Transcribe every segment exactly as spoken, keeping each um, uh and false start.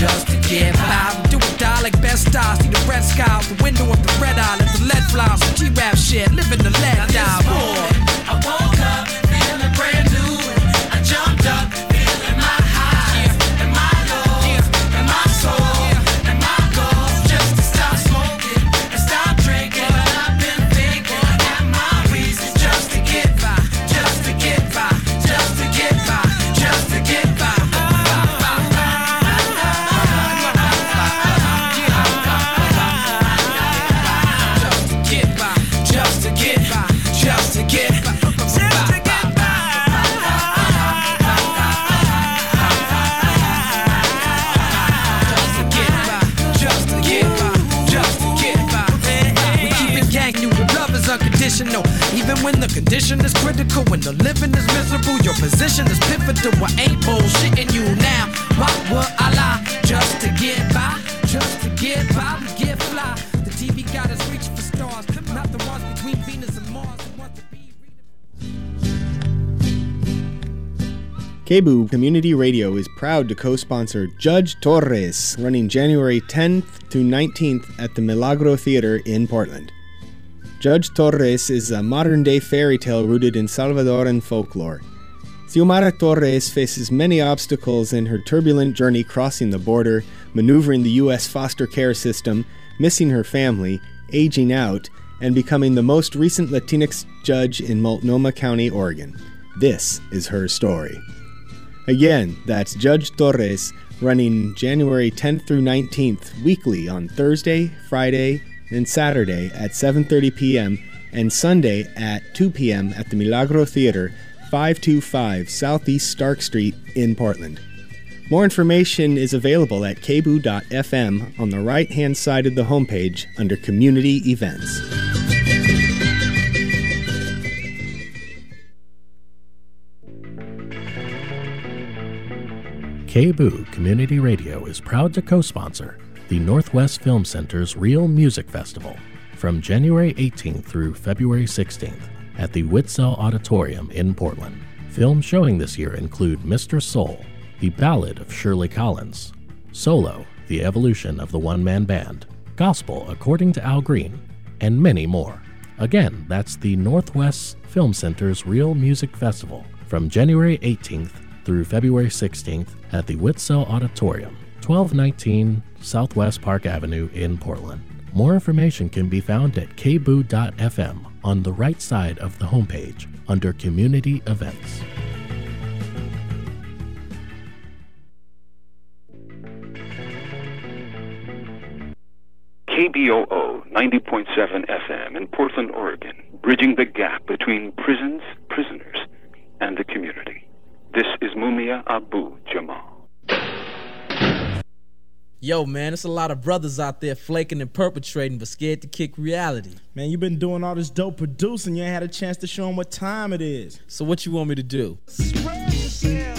just to get by. We do or die like best stars. See the red sky out the window of the red eye. Let the lead fly. Some G-rap shit. Live in the lead die. Morning, I woke up feeling brand new. I jumped up feeling my highs and my lows and my soul and my goals. Just to stop smoking and stop drinking. But I've been thinking and my reasons just to get by, just to get by, just to get by, just to get by. Just to get by, just to get by, just to get by. Just to get by, just to get by, just to get by. We keep it gang new, the love is unconditional. Even when the condition is critical, when the living is miserable, your position is pivotal. I ain't bullshitting you now. Why would I lie? Just to get by, just to get by, we get fly. The T V got us reaching for stars, not the ones between Venus and Mars. The ones to be. K B U Community Radio is proud to co-sponsor Judge Torres, running January tenth to nineteenth at the Milagro Theater in Portland. Judge Torres is a modern-day fairy tale rooted in Salvadoran folklore. Xiomara Torres faces many obstacles in her turbulent journey crossing the border, maneuvering the U S foster care system, missing her family, aging out, and becoming the most recent Latinx judge in Multnomah County, Oregon. This is her story. Again, that's Judge Torres, running January tenth through nineteenth, weekly on Thursday, Friday, and Saturday at seven thirty p.m. and Sunday at two p.m. at the Milagro Theater, five twenty-five Southeast Stark Street in Portland. More information is available at k b u dot f m on the right-hand side of the homepage under Community Events. K B U Community Radio is proud to co-sponsor the Northwest Film Center's Real Music Festival from January eighteenth through February sixteenth at the Witzel Auditorium in Portland. Films showing this year include Mister Soul, The Ballad of Shirley Collins, Solo, The Evolution of the One-Man Band, Gospel According to Al Green, and many more. Again, that's the Northwest Film Center's Real Music Festival from January eighteenth through February sixteenth at the Witzel Auditorium, twelve nineteen Southwest Park Avenue in Portland. More information can be found at k b u dot f m on the right side of the homepage under Community Events. K B O O ninety point seven F M in Portland, Oregon, bridging the gap between prisons, prisoners, and the community. This is Mumia Abu Jamal. Yo, man, it's a lot of brothers out there flaking and perpetrating but scared to kick reality. Man, you been doing all this dope producing. You ain't had a chance to show them what time it is. So what you want me to do? Spread yourself.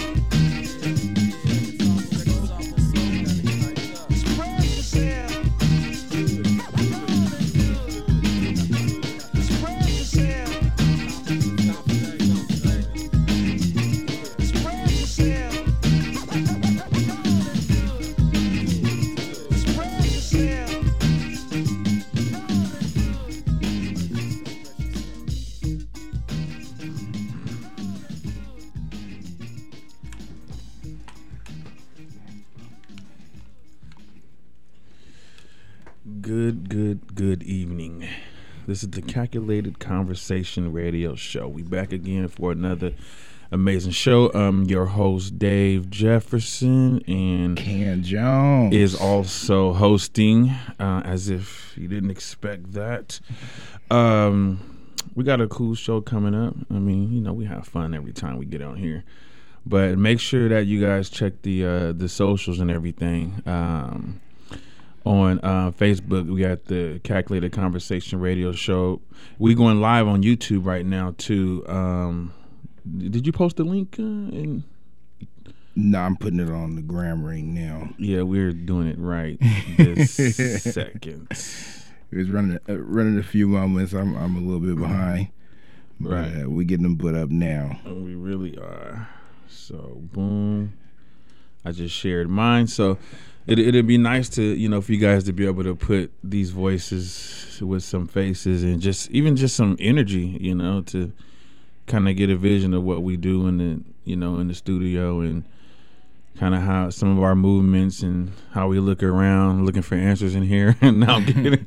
Good, good, good evening. This is the Calculated Conversation Radio Show. We back again for another amazing show. I'm your host, Dave Jefferson, and Ken Jones is also hosting, uh, as if you didn't expect that. Um, we got a cool show coming up. I mean, you know, we have fun every time we get on here. But make sure that you guys check the uh, the socials and everything. Um On uh, Facebook, we got the Calculated Conversation Radio Show. We going live on YouTube right now too. Um, did you post the link? Uh, in? No, I'm putting it on the gram right now. Yeah, we're doing it right this second. It was running uh, running a few moments. I'm I'm a little bit behind. But, right, uh, we getting them put up now. We really are. So boom, I just shared mine. So. it, it'd be nice to, you know, for you guys to be able to put these voices with some faces and just even just some energy, you know, to kind of get a vision of what we do in the, you know, in the studio, and kind of how some of our movements and how we look around looking for answers in here. And now I'm kidding.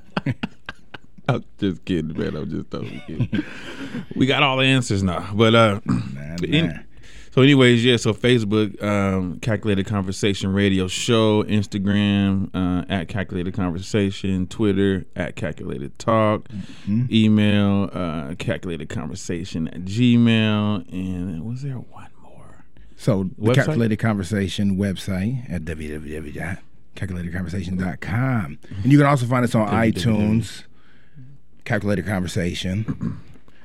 I'm just kidding, man. I'm just totally kidding. We got all the answers now. But uh Nah, but nah. in- so anyways, yeah, so Facebook, um, Calculated Conversation Radio Show, Instagram, uh, at Calculated Conversation, Twitter, at Calculated Talk, Mm-hmm. email, uh, Calculated Conversation at Gmail, and was there one more? So the Website? Calculated Conversation website at w w w dot calculated conversation dot com. And you can also find us on iTunes, Calculated Conversation.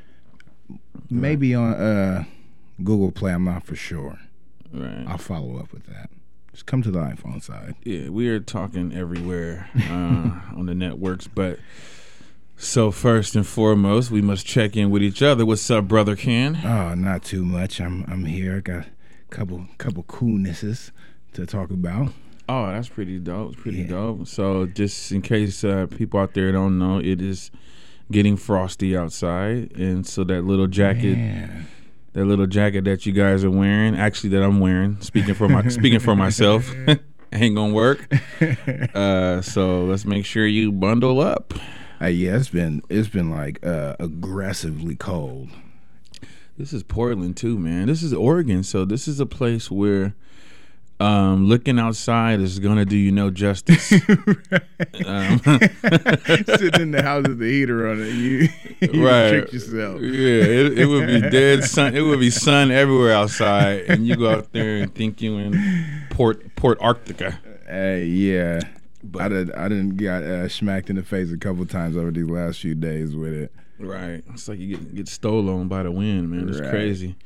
Maybe on uh, Google Play, I'm not for sure. Right. I'll follow up with that. Just come to the iPhone side. Yeah, we are talking everywhere uh, on the networks, but so first and foremost, we must check in with each other. What's up, brother Ken? Oh, not too much. I'm I'm here. I got a couple couple coolnesses to talk about. Oh, that's pretty dope. It's pretty Yeah. dope. So just in case uh, people out there don't know, it is getting frosty outside, and so that little jacket, Man. that little jacket that you guys are wearing, actually that I'm wearing, speaking for my speaking for myself, ain't gonna work. Uh, so let's make sure you bundle up. Uh, yeah, it's been it's been like uh, aggressively cold. This is Portland too, man. This is Oregon, so this is a place where um, looking outside is gonna do you no justice. um, Sitting in the house with the heater on it, you, you right. trick yourself. Yeah, it, it would be dead sun. It would be sun everywhere outside, and you go out there and think you in Port Port Arctica. Uh, yeah, But- I did. I didn't got uh, smacked in the face a couple times over these last few days with it. Right. It's like you get get stolen by the wind, man. It's Right. crazy.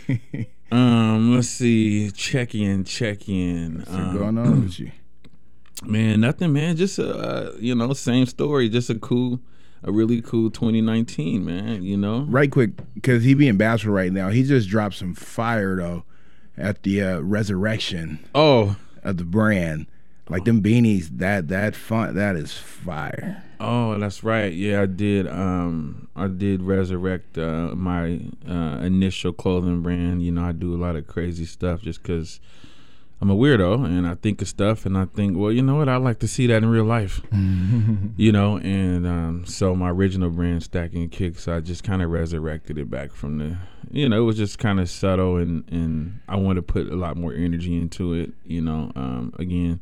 um, let's see. Check in, check in. What's Um, going on with you? Man, nothing, man. Just uh, you know, same story. Just a cool, a really cool twenty nineteen, man. You know, Right quick, because he be in Bachelor right now. He just dropped some fire though at the uh, resurrection Oh, of the brand. Like them beanies, that that fun, that is fire. oh, that's right. Yeah, I did. Um, I did resurrect uh, my uh, initial clothing brand. You know, I do a lot of crazy stuff just because I'm a weirdo and I think of stuff and I think, well, you know what? I like to see that in real life. You know, and um, so my original brand, Stacking Kicks, I just kind of resurrected it back from the, you know, it was just kind of subtle, and, and I wanted to put a lot more energy into it. You know, um, again,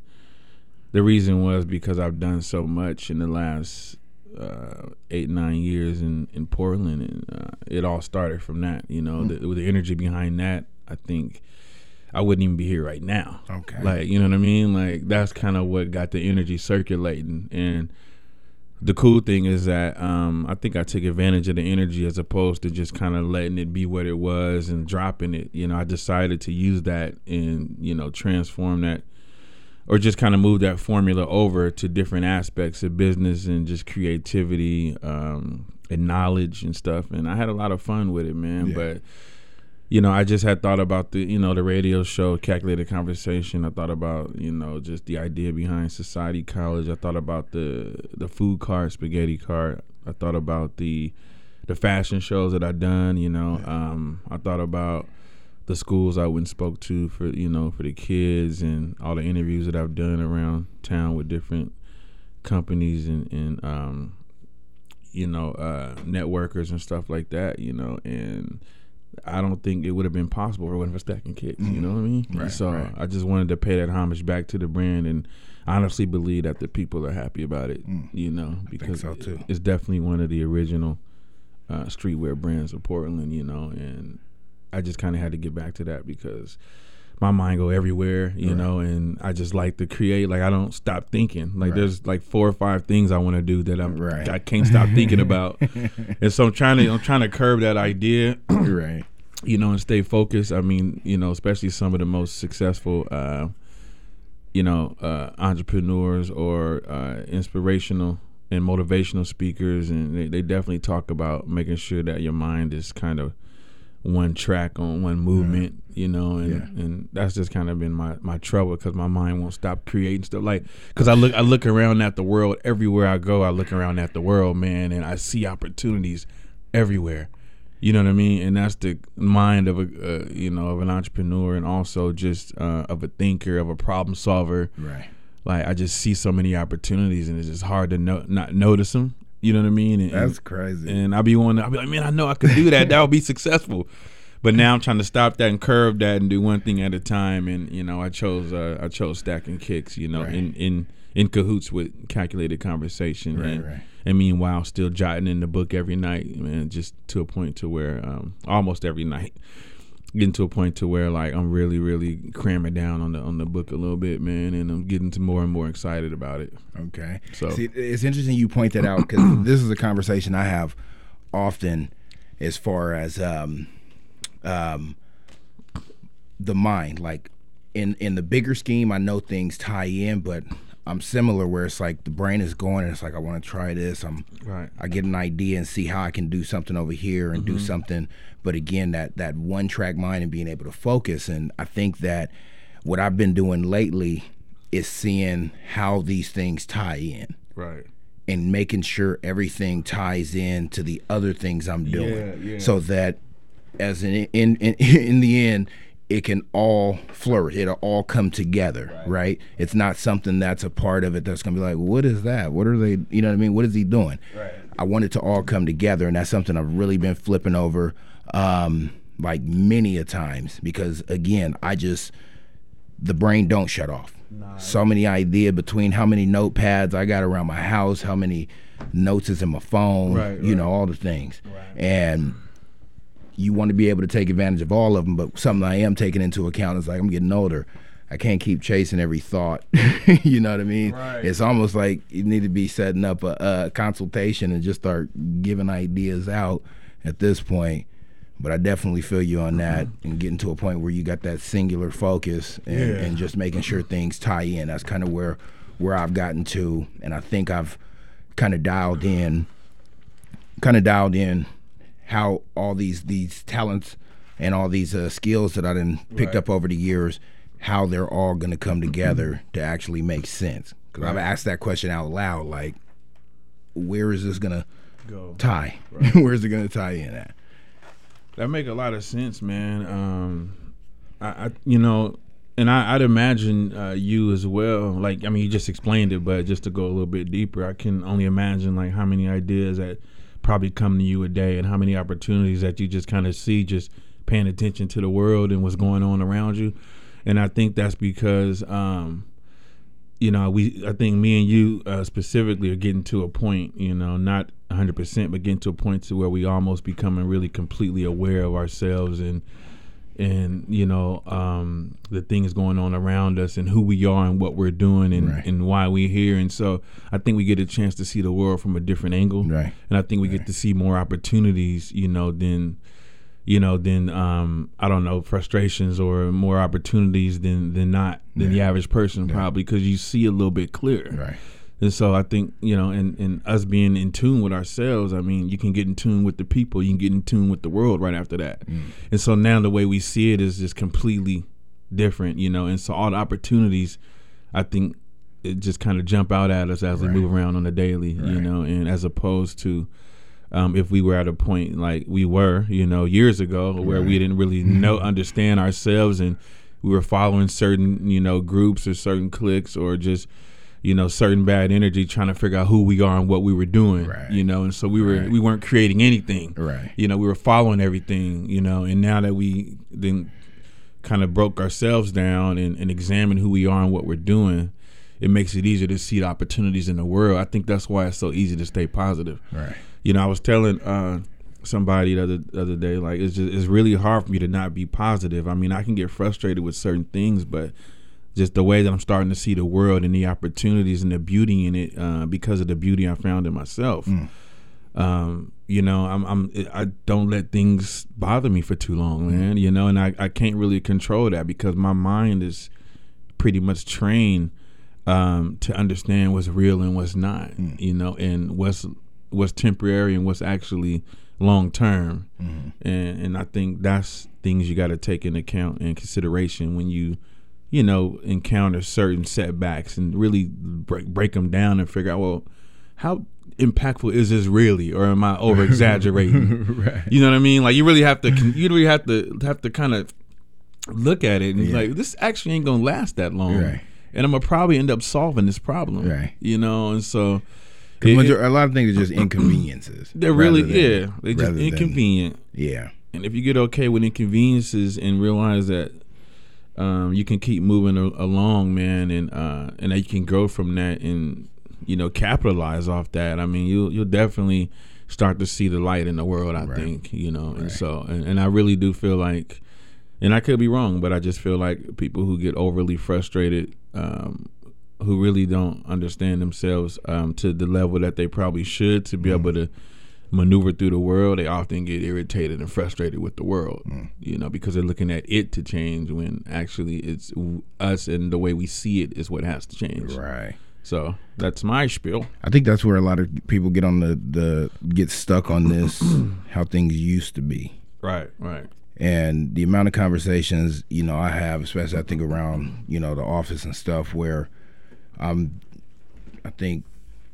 the reason was because I've done so much in the last uh, eight, nine years in, in Portland, and uh, it all started from that. You know, the, with the energy behind that, I think I wouldn't even be here right now. Okay. Like, you know what I mean? Like, that's kind of what got the energy circulating. And the cool thing is that um, I think I took advantage of the energy as opposed to just kind of letting it be what it was and dropping it. You know, I decided to use that and, you know, transform that, or just kind of move that formula over to different aspects of business and just creativity um, and knowledge and stuff. And I had a lot of fun with it, man. Yeah. But, you know, I just had thought about the, you know, the radio show, Calculated Conversation. I thought about, you know, just the idea behind Society College. I thought about the the food cart, Spaghetti Cart. I thought about the the fashion shows that I done, you know. Um, I thought about the schools I went and spoke to for, you know, for the kids, and all the interviews that I've done around town with different companies and, and um, you know, uh, networkers and stuff like that, you know. And I don't think it would have been possible if it wasn't for Stacking Kicks, you know what I mean? Right, so right. I just wanted to pay that homage back to the brand, and I honestly believe that the people are happy about it, you know, because so, too. it's definitely one of the original uh, streetwear brands of Portland, you know, and I just kind of had to get back to that because my mind go everywhere, you Right. know, and I just like to create. Like, I don't stop thinking. Like, Right. there's like four or five things I want to do that I'm Right. I can't stop thinking about, and so I'm trying to I'm trying to curb that idea, Right. you know, and stay focused. I mean, you know, especially some of the most successful, uh, you know, uh, entrepreneurs or uh, inspirational and motivational speakers, and they, they definitely talk about making sure that your mind is kind of one track on one movement, mm. you know, and, yeah. and that's just kind of been my, my trouble because my mind won't stop creating stuff. Like, because I look I look around at the world everywhere I go. I look around at the world, man, and I see opportunities everywhere. You know what I mean? And that's the mind of a uh, you know of an entrepreneur, and also just uh, of a thinker, of a problem solver. Right. Like, I just see so many opportunities, and it's just hard to no, not notice them. You know what I mean? And, That's crazy. And I'll be one. I'll be like, man, I know I could do that. That would be successful. But now I'm trying to stop that and curve that and do one thing at a time. And you know, I chose uh, I chose Stacking Kicks. You know, right. in, in in cahoots with Calculated Conversation. Right, and, right. and meanwhile, still jotting in the book every night, man. Just to a point to where um, almost every night. Getting to a point to where like I'm really, really cramming down on the on the book a little bit, man, and I'm getting to more and more excited about it. Okay. So See, it's interesting you point that out because this is a conversation I have often, as far as um, um, the mind. Like in in the bigger scheme, I know things tie in, but I'm similar where it's like the brain is going and it's like I want to try this. I'm right. I get an idea and see how I can do something over here and mm-hmm. do something. But again, that that one track mind and being able to focus. And I think that what I've been doing lately is seeing how these things tie in. Right. And making sure everything ties in to the other things I'm doing. Yeah, yeah. So that as in in, in in the end, it can all flourish. It'll all come together, right. right? It's not something that's a part of it that's going to be like, what is that? What are they, you know what I mean? What is he doing? Right. I want it to all come together, and that's something I've really been flipping over um, like many a times because, again, I just, the brain don't shut off. Nah, so many ideas between how many notepads I got around my house, how many notes is in my phone, right, you right. know, all the things. Right. And you want to be able to take advantage of all of them, but something I am taking into account is like I'm getting older. I can't keep chasing every thought. You know what I mean? Right. It's almost like you need to be setting up a, a consultation and just start giving ideas out at this point. But I definitely feel you on that and getting to a point where you got that singular focus and, yeah. and just making sure things tie in. That's kind of where where I've gotten to, and I think I've kind of dialed in, kind of dialed in how all these these talents and all these uh, skills that I done picked right. up over the years, how they're all going to come together to actually make sense. Because right. I've asked that question out loud, like, where is this going to go tie? Right. Where's it going to tie in at? That make a lot of sense, man. Um, I, I, you know, and I, I'd imagine uh, you as well. Like, I mean, you just explained it, but just to go a little bit deeper, I can only imagine like how many ideas that probably come to you a day, and how many opportunities that you just kind of see just paying attention to the world and what's going on around you. And I think that's because, um, you know, we, I think me and you uh, specifically are getting to a point, you know, not one hundred percent, but getting to a point to where we almost becoming really completely aware of ourselves and, and you know, um, the things going on around us and who we are and what we're doing and, right. and why we're here. And so I think we get a chance to see the world from a different angle. Right. And I think we right. get to see more opportunities, you know, than, you know, than, um, I don't know, frustrations or more opportunities than, than not, than yeah. the average person yeah. probably, because you see a little bit clearer. Right. And so I think, you know, and, and us being in tune with ourselves, I mean, you can get in tune with the people, you can get in tune with the world right after that. Mm. And so now the way we see it is just completely different, you know, and so all the opportunities, I think, it just kind of jump out at us as right. we move around on a daily, right. you know, and as opposed to um, if we were at a point like we were, you know, years ago where right. we didn't really know, understand ourselves, and we were following certain, you know, groups or certain cliques or just, you know, certain bad energy, trying to figure out who we are and what we were doing, right. you know, and so we were, right. we weren't creating anything, right. you know, we were following everything, you know, and now that we then kind of broke ourselves down and, and examined who we are and what we're doing, it makes it easier to see the opportunities in the world. I think that's why it's so easy to stay positive. Right. You know, I was telling uh, somebody the other, the other day, like, it's just, it's really hard for me to not be positive. I mean, I can get frustrated with certain things, but just the way that I'm starting to see the world and the opportunities and the beauty in it, uh, because of the beauty I found in myself. Mm. Um, you know, I'm, I'm, I don't let things bother me for too long, man, you know, and I, I can't really control that because my mind is pretty much trained um, to understand what's real and what's not, mm. you know, and what's, what's temporary and what's actually long term. Mm-hmm. And and I think that's things you got to take into account and consideration when you, you know, encounter certain setbacks and really break break them down and figure out, well, how impactful is this really, or am I over exaggerating? Right. You know what I mean? Like you really have to, you really have to have to kind of look at it and Yeah. like, this actually ain't gonna last that long, Right. and I'm gonna probably end up solving this problem, Right. You know, and so. Because It- a lot of things are just inconveniences. They're really, rather than- yeah, they're just rather than- inconvenient. Yeah. And if you get okay with inconveniences and realize that um, you can keep moving a- along, man, and uh, and that you can grow from that, and you know, capitalize off that. I mean, you'll you'll definitely start to see the light in the world. I Right. think, you know, and Right. so and, and I really do feel like, and I could be wrong, but I just feel like people who get overly frustrated, um, who really don't understand themselves um, to the level that they probably should to be Mm. able to maneuver through the world, they often get irritated and frustrated with the world, Mm. you know, because they're looking at it to change when actually it's w- us and the way we see it is what has to change. Right. So that's my spiel. I think that's where a lot of people get on the, the get stuck on this, how things used to be. Right, right. And the amount of conversations, you know, I have, especially I think around, you know, the office and stuff, where I'm, I think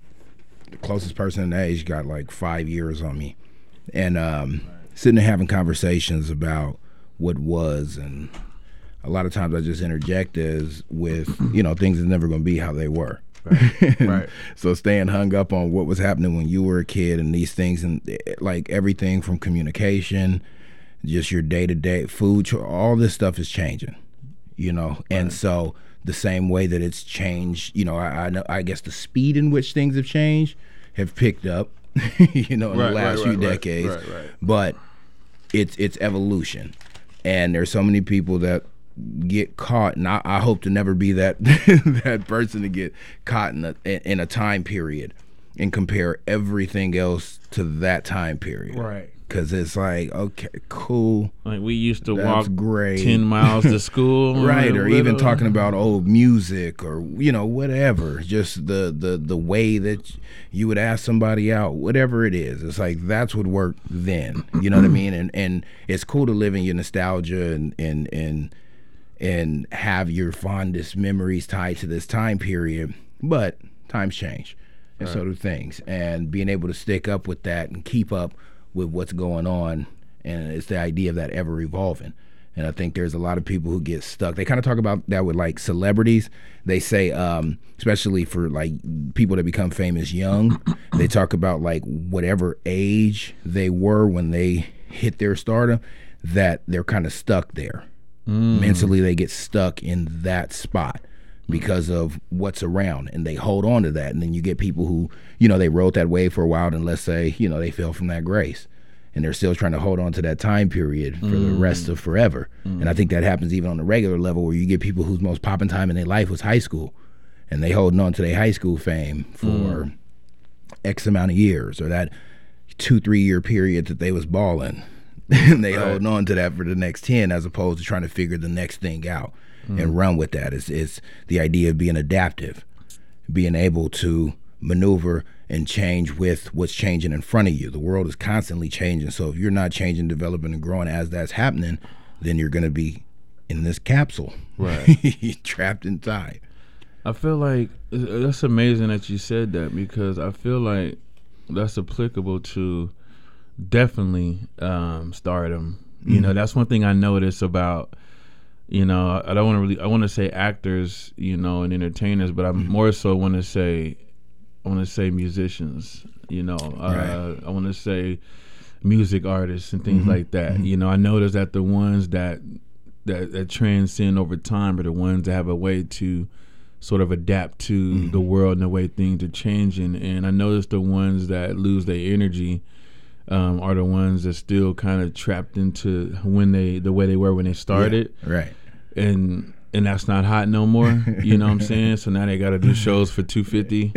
the closest person in that age got like five years on me. And um, sitting there having conversations about what was, and a lot of times I just interject as with, you know, things are never going to be how they were. Right. Right. So staying hung up on what was happening when you were a kid and these things, and like everything from communication, just your day-to-day food, cho- all this stuff is changing, you know. And so the same way that it's changed, you know, I, I know, I guess the speed in which things have changed have picked up, you know, in Right, the last right, few right, right, decades. right, right. But it's it's evolution, and there's so many people that get caught, and I, I hope to never be that that person to get caught in a in a time period and compare everything else to that time period. Right. Because it's like, okay, cool. Like we used to That's walk great. ten miles to school. Right, or even little- talking about old music, or you know, whatever. Just the the the way that you would ask somebody out, whatever it is. It's like that's what worked then. You know what I mean? And and it's cool to live in your nostalgia and and and and have your fondest memories tied to this time period. But times change, and so do things. And being able to stick up with that and keep up with what's going on, and it's the idea of that ever evolving. And I think there's a lot of people who get stuck. They kind of talk about that with like celebrities. They say, um, especially for like people that become famous young, they talk about like whatever age they were when they hit their stardom, that they're kind of stuck there. Mm. Mentally, they get stuck in that spot because of what's around, and they hold on to that. And then you get people who, you know, they rode that wave for a while, and let's say, you know, they fell from that grace, and they're still trying to hold on to that time period for mm. the rest of forever. Mm. And I think that happens even on the regular level, where you get people whose most popping time in their life was high school, and they holding on to their high school fame for mm. X amount of years, or that two, three year period that they was balling. And they Right. holding on to that for the next ten, as opposed to trying to figure the next thing out mm. and run with that. It's, it's the idea of being adaptive, being able to maneuver and change with what's changing in front of you. The world is constantly changing. So if you're not changing, developing, and growing as that's happening, then you're going to be in this capsule, Right. trapped in time. I feel like that's amazing that you said that, because I feel like that's applicable to definitely um, stardom. Mm-hmm. You know, that's one thing I notice about, you know, I don't want to really, I want to say actors, you know, and entertainers, but I mm-hmm. more so want to say, I want to say musicians, you know, right. uh, I want to say music artists and things mm-hmm. like that. Mm-hmm. You know, I notice that the ones that, that, that transcend over time are the ones that have a way to sort of adapt to mm-hmm. the world and the way things are changing. And I notice the ones that lose their energy um, are the ones that still kind of trapped into when they the way they were when they started. Yeah, right. And and that's not hot no more. You know what I'm saying? So now they got to do shows for two fifty.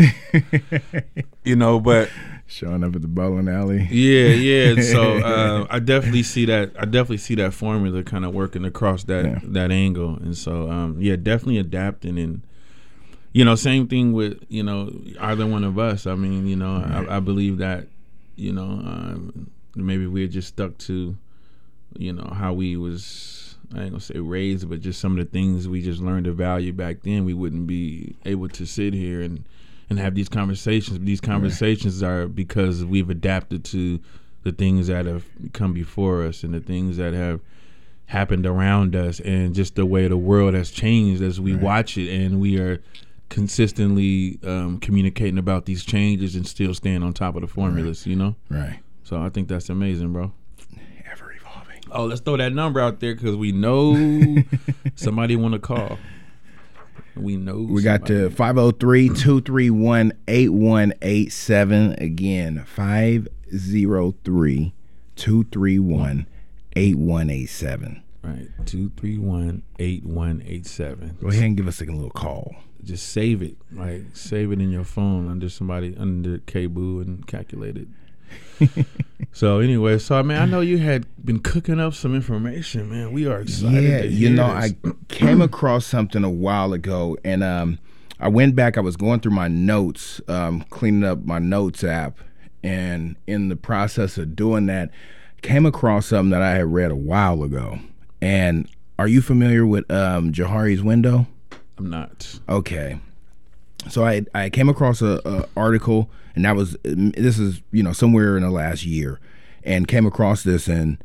You know, but showing up at the bowling alley. Yeah, yeah. So uh, I definitely see that. I definitely see that formula kind of working across that Yeah. that angle. And so um, yeah, definitely adapting. And you know, same thing with, you know, either one of us. I mean, you know, Right. I, I believe that, you know, um, maybe we had just stuck to, you know, how we was, I ain't gonna say raised, but just some of the things we just learned to value back then, we wouldn't be able to sit here and, and have these conversations. But these conversations right. are because we've adapted to the things that have come before us and the things that have happened around us, and just the way the world has changed as we right. watch it, and we are consistently um, communicating about these changes and still staying on top of the formulas, right. you know? Right. So I think that's amazing, bro. Ever evolving. Oh, let's throw that number out there because we know somebody want to call. We know we got to five oh three, two three one, eight one eight seven. Again, five oh three, two three one, eight one eight seven. Right, two three one, eight one eight seven. Go ahead and give us a little call. Just save it, like save it in your phone under somebody, under K-Boo, and calculate it. So anyway, so I mean, I know you had been cooking up some information, man. We are excited. Yeah, to you hear know, this. I came across something a while ago, and um, I went back. I was going through my notes, um, cleaning up my notes app, and in the process of doing that, came across something that I had read a while ago. And are you familiar with um, Johari's window? I'm not. Okay. So I I came across a, a article, and that was this is you know somewhere in the last year, and came across this and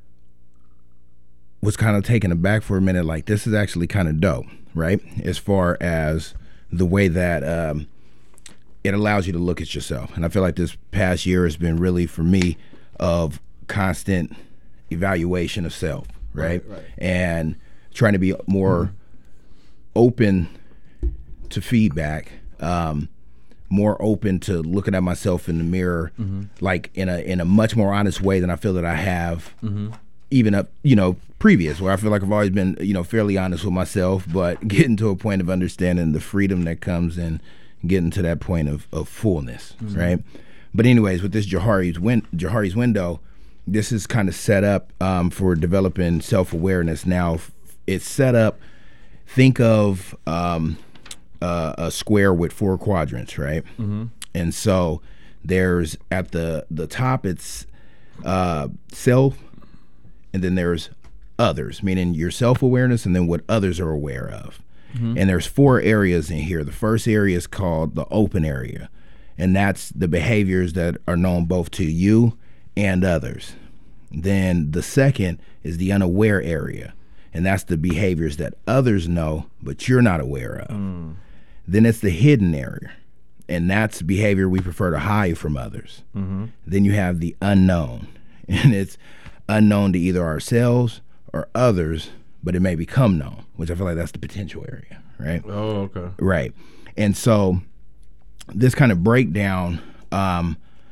was kind of taken aback for a minute. Like, this is actually kind of dope, right? As far as the way that um, it allows you to look at yourself, and I feel like this past year has been really for me of constant evaluation of self, right? Right, right. And trying to be more mm-hmm. open to feedback, um, more open to looking at myself in the mirror, mm-hmm. like in a in a much more honest way than I feel that I have, mm-hmm. even up you know previous, where I feel like I've always been you know fairly honest with myself, but getting to a point of understanding the freedom that comes in getting to that point of of fullness, mm-hmm. right? But anyways, with this Johari's win Johari's window, this is kind of set up um, for developing self-awareness. Now, it's set up. Think of um, Uh, a square with four quadrants, right? Mm-hmm. And so there's at the the top it's uh, self, and then there's others, meaning your self-awareness, and then what others are aware of. Mm-hmm. And there's four areas in here. The first area is called the open area, and that's the behaviors that are known both to you and others. Then the second is the unaware area, and that's the behaviors that others know but you're not aware of. Mm. Then it's the hidden area, and that's behavior we prefer to hide from others. Mm-hmm. Then you have the unknown, and it's unknown to either ourselves or others, but it may become known, which I feel like that's the potential area, right? Oh, okay. Right. And so this kind of breakdown, um,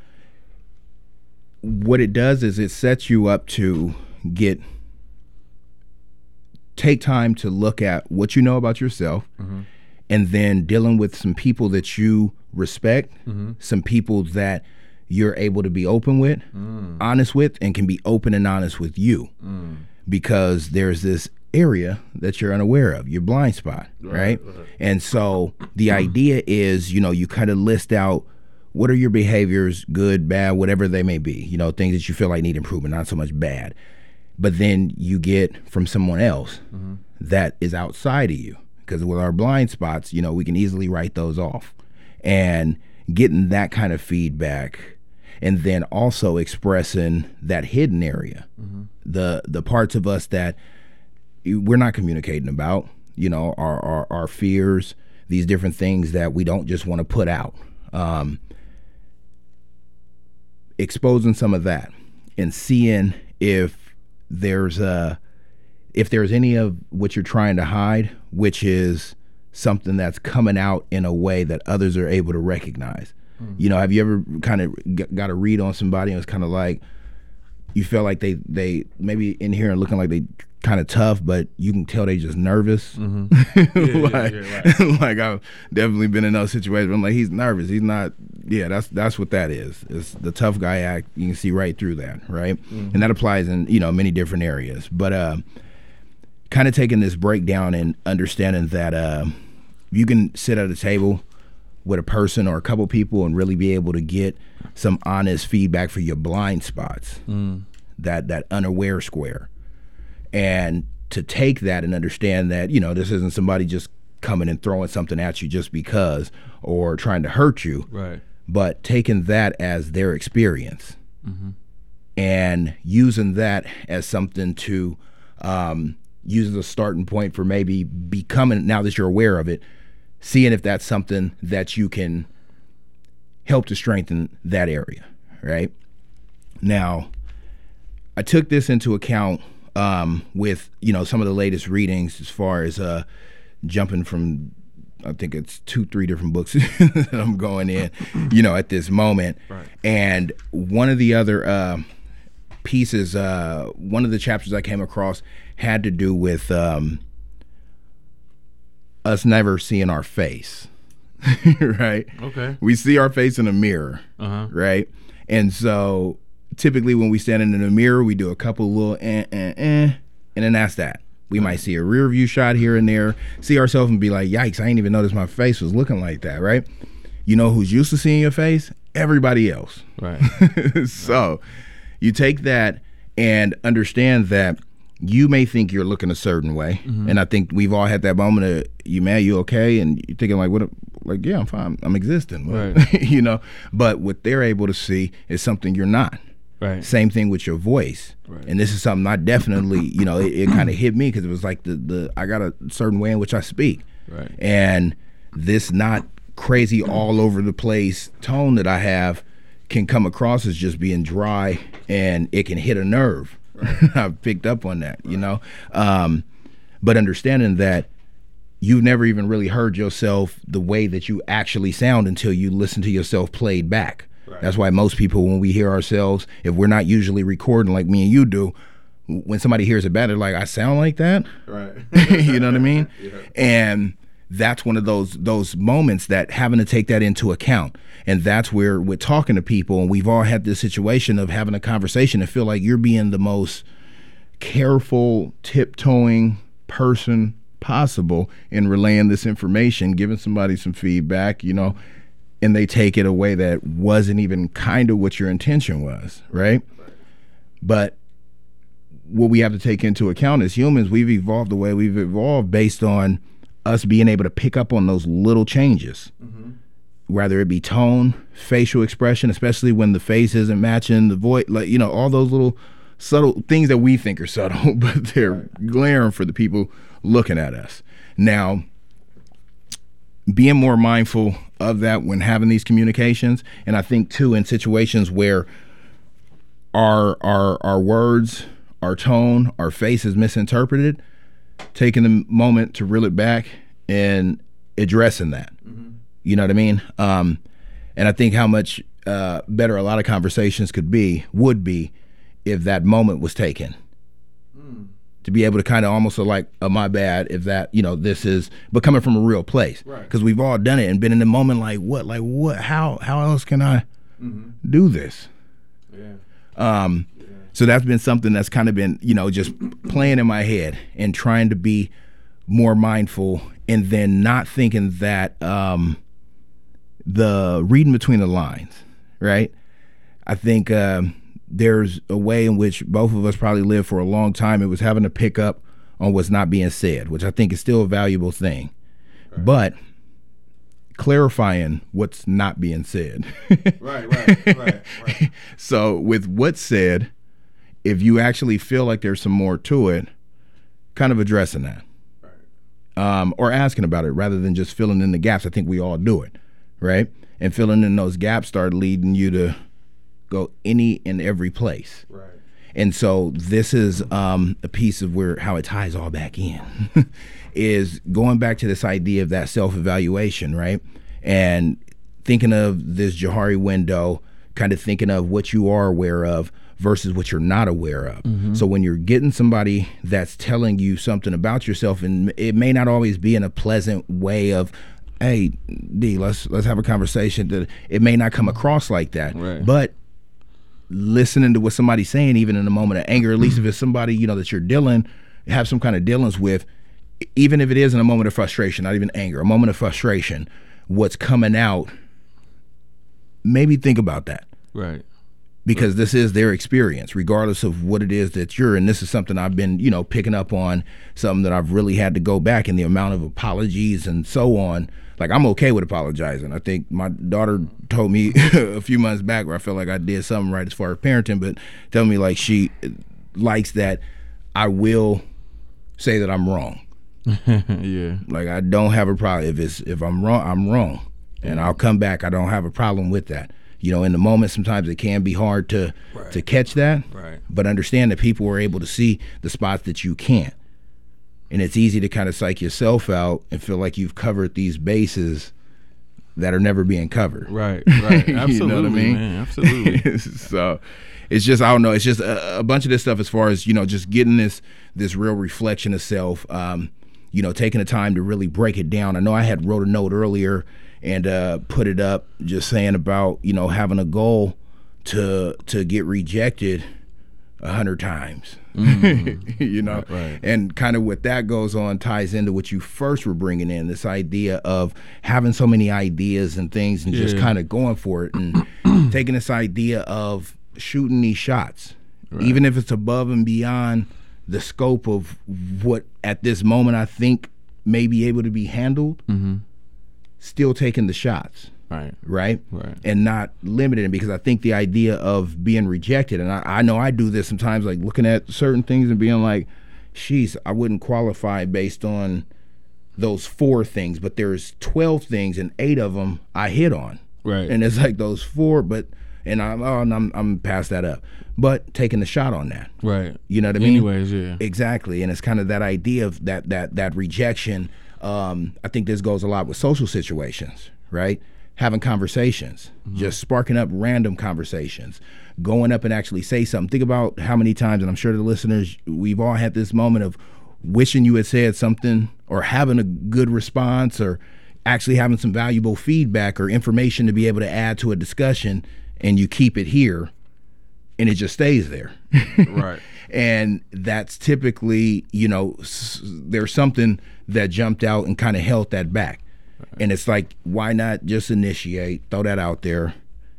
what it does is it sets you up to get take time to look at what you know about yourself, mm-hmm. and then dealing with some people that you respect, mm-hmm. some people that you're able to be open with, mm. honest with, and can be open and honest with you. Mm. Because there's this area that you're unaware of, your blind spot, right? right? right. And so the idea is, you know, you kind of list out what are your behaviors, good, bad, whatever they may be, you know, things that you feel like need improvement, not so much bad. But then you get from someone else mm-hmm. that is outside of you. Because with our blind spots, you know, we can easily write those off. And getting that kind of feedback, and then also expressing that hidden area, mm-hmm. the the parts of us that we're not communicating about, you know, our, our, our fears, these different things that we don't just want to put out. Um, exposing some of that and seeing if there's a if there's any of what you're trying to hide, which is something that's coming out in a way that others are able to recognize. Mm-hmm. You know, have you ever kind of g- got a read on somebody and it's kind of like you feel like they, they maybe in here and looking like they kind of tough, but you can tell they just nervous. Mm-hmm. Yeah, like, yeah, yeah, right. Like I've definitely been in those situations where I'm like, he's nervous. He's not, yeah, that's that's what that is. It's the tough guy act. You can see right through that, right? Mm-hmm. And that applies in, you know, many different areas. But uh, kind of taking this breakdown and understanding that uh, you can sit at a table with a person or a couple people and really be able to get some honest feedback for your blind spots, mm. that that unaware square. And to take that and understand that, you know, this isn't somebody just coming and throwing something at you just because or trying to hurt you, right? But taking that as their experience, mm-hmm. and using that as something to um, use as a starting point for maybe becoming, now that you're aware of it, seeing if that's something that you can help to strengthen that area, right? Now, I took this into account um, with, you know, some of the latest readings as far as uh, jumping from, I think it's two, three different books that I'm going in, you know, at this moment. Right. And one of the other uh, pieces, uh, one of the chapters I came across had to do with um, us never seeing our face, right? Okay. We see our face in a mirror, uh-huh. right? And so typically when we stand in the mirror, we do a couple little eh, eh, eh, and then that's that. We might see a rear view shot here and there, see ourselves and be like, yikes, I didn't even notice my face was looking like that, right? You know who's used to seeing your face? Everybody else. Right. So you take that and understand that you may think you're looking a certain way. Mm-hmm. And I think we've all had that moment of, you man, you okay? And you're thinking like, what? Like, yeah, I'm fine. I'm existing. Right. You know, but what they're able to see is something you're not. Right. Same thing with your voice. Right. And this is something I definitely, you know, it, it kind of hit me because it was like the, the I got a certain way in which I speak. Right. And this not crazy all over the place tone that I have can come across as just being dry, and it can hit a nerve. Right. I've picked up on that, right. you know. Um, but understanding that you've never even really heard yourself the way that you actually sound until you listen to yourself played back. Right. That's why most people, when we hear ourselves, if we're not usually recording like me and you do, when somebody hears it back, they're like, I sound like that? Right. You know what I mean? Yeah. And that's one of those those moments that having to take that into account. And that's where we're talking to people, and we've all had this situation of having a conversation and feel like you're being the most careful, tiptoeing person possible in relaying this information, giving somebody some feedback, you know, and they take it a way that wasn't even kind of what your intention was, right? Right. But what we have to take into account as humans, we've evolved the way we've evolved based on us being able to pick up on those little changes, mm-hmm. whether it be tone, facial expression, especially when the face isn't matching the voice, like, you know, all those little subtle things that we think are subtle, but they're right. glaring for the people looking at us. Now, being more mindful of that when having these communications, and I think too in situations where our our our words, our tone, our face is misinterpreted, taking the moment to reel it back and addressing that. Mm-hmm. You know what I mean? Um, and I think how much uh, better a lot of conversations could be, would be, if that moment was taken. Mm. To be able to kind of almost like, oh, my bad, if that, you know, this is, but coming from a real place. Because right. we've all done it and been in the moment like, what, like what, how, how else can I mm-hmm. do this? Yeah. Um, yeah. So that's been something that's kind of been, you know, just playing in my head and trying to be more mindful, and then not thinking that um, the reading between the lines, right? I think um, there's a way in which both of us probably lived for a long time. It was having to pick up on what's not being said, which I think is still a valuable thing. Right. But clarifying what's not being said. Right, right, right, right. So with what's said, if you actually feel like there's some more to it, kind of addressing that. Right. Um, or asking about it rather than just filling in the gaps. I think we all do it, right? And filling in those gaps start leading you to go any and every place. Right. And so this is um, a piece of where how it ties all back in is going back to this idea of that self-evaluation, right? And thinking of this Johari window, kind of thinking of what you are aware of versus what you're not aware of. Mm-hmm. So when you're getting somebody that's telling you something about yourself, and it may not always be in a pleasant way of, hey, D, let's let's have a conversation, that it may not come across like that. Right. But listening to what somebody's saying, even in a moment of anger, at least if it's somebody, you know, that you're dealing, have some kind of dealings with, even if it is in a moment of frustration, not even anger, a moment of frustration, what's coming out, maybe think about that. Right. Because this is their experience, regardless of what it is that you're in. This is something I've been, you know, picking up on, something that I've really had to go back, and the amount of apologies and so on. Like, I'm okay with apologizing. I think my daughter told me a few months back where I felt like I did something right as far as parenting, but telling me like she likes that I will say that I'm wrong. Yeah. Like, I don't have a problem. If it's if I'm wrong, I'm wrong. And I'll come back. I don't have a problem with that. You know, in the moment, sometimes it can be hard to right. to catch that. Right. But understand that people are able to see the spots that you can't. And it's easy to kind of psych yourself out and feel like you've covered these bases that are never being covered. Right, right. Absolutely, you know what I mean? Man, absolutely. So it's just, I don't know, it's just a, a bunch of this stuff as far as, you know, just getting this this real reflection of self, um, you know, taking the time to really break it down. I know I had wrote a note earlier and uh, put it up just saying about, you know, having a goal to to get rejected a hundred times. Mm. You know, right, right. And kind of what that goes on ties into what you first were bringing in, this idea of having so many ideas and things and yeah. just kind of going for it and taking this idea of shooting these shots, right. even if it's above and beyond the scope of what at this moment I think may be able to be handled, mm-hmm. still taking the shots. Right. Right? Right. And not limiting, because I think the idea of being rejected, and I, I know I do this sometimes, like looking at certain things and being like, sheesh, I wouldn't qualify based on those four things, but there's twelve things and eight of them I hit on. Right. And it's like those four, but, and I'm, oh, and I'm, I'm past that up. But taking the shot on that. Right. You know what I mean? Anyways, yeah. Exactly. And it's kind of that idea of that, that, that rejection. Um, I think this goes a lot with social situations, right? Having conversations, mm-hmm. just sparking up random conversations, going up and actually say something. Think about how many times, and I'm sure the listeners, we've all had this moment of wishing you had said something or having a good response or actually having some valuable feedback or information to be able to add to a discussion, and you keep it here and it just stays there. Right. And that's typically, you know, s- there's something that jumped out and kind of held that back. And it's like, why not just initiate, throw that out there?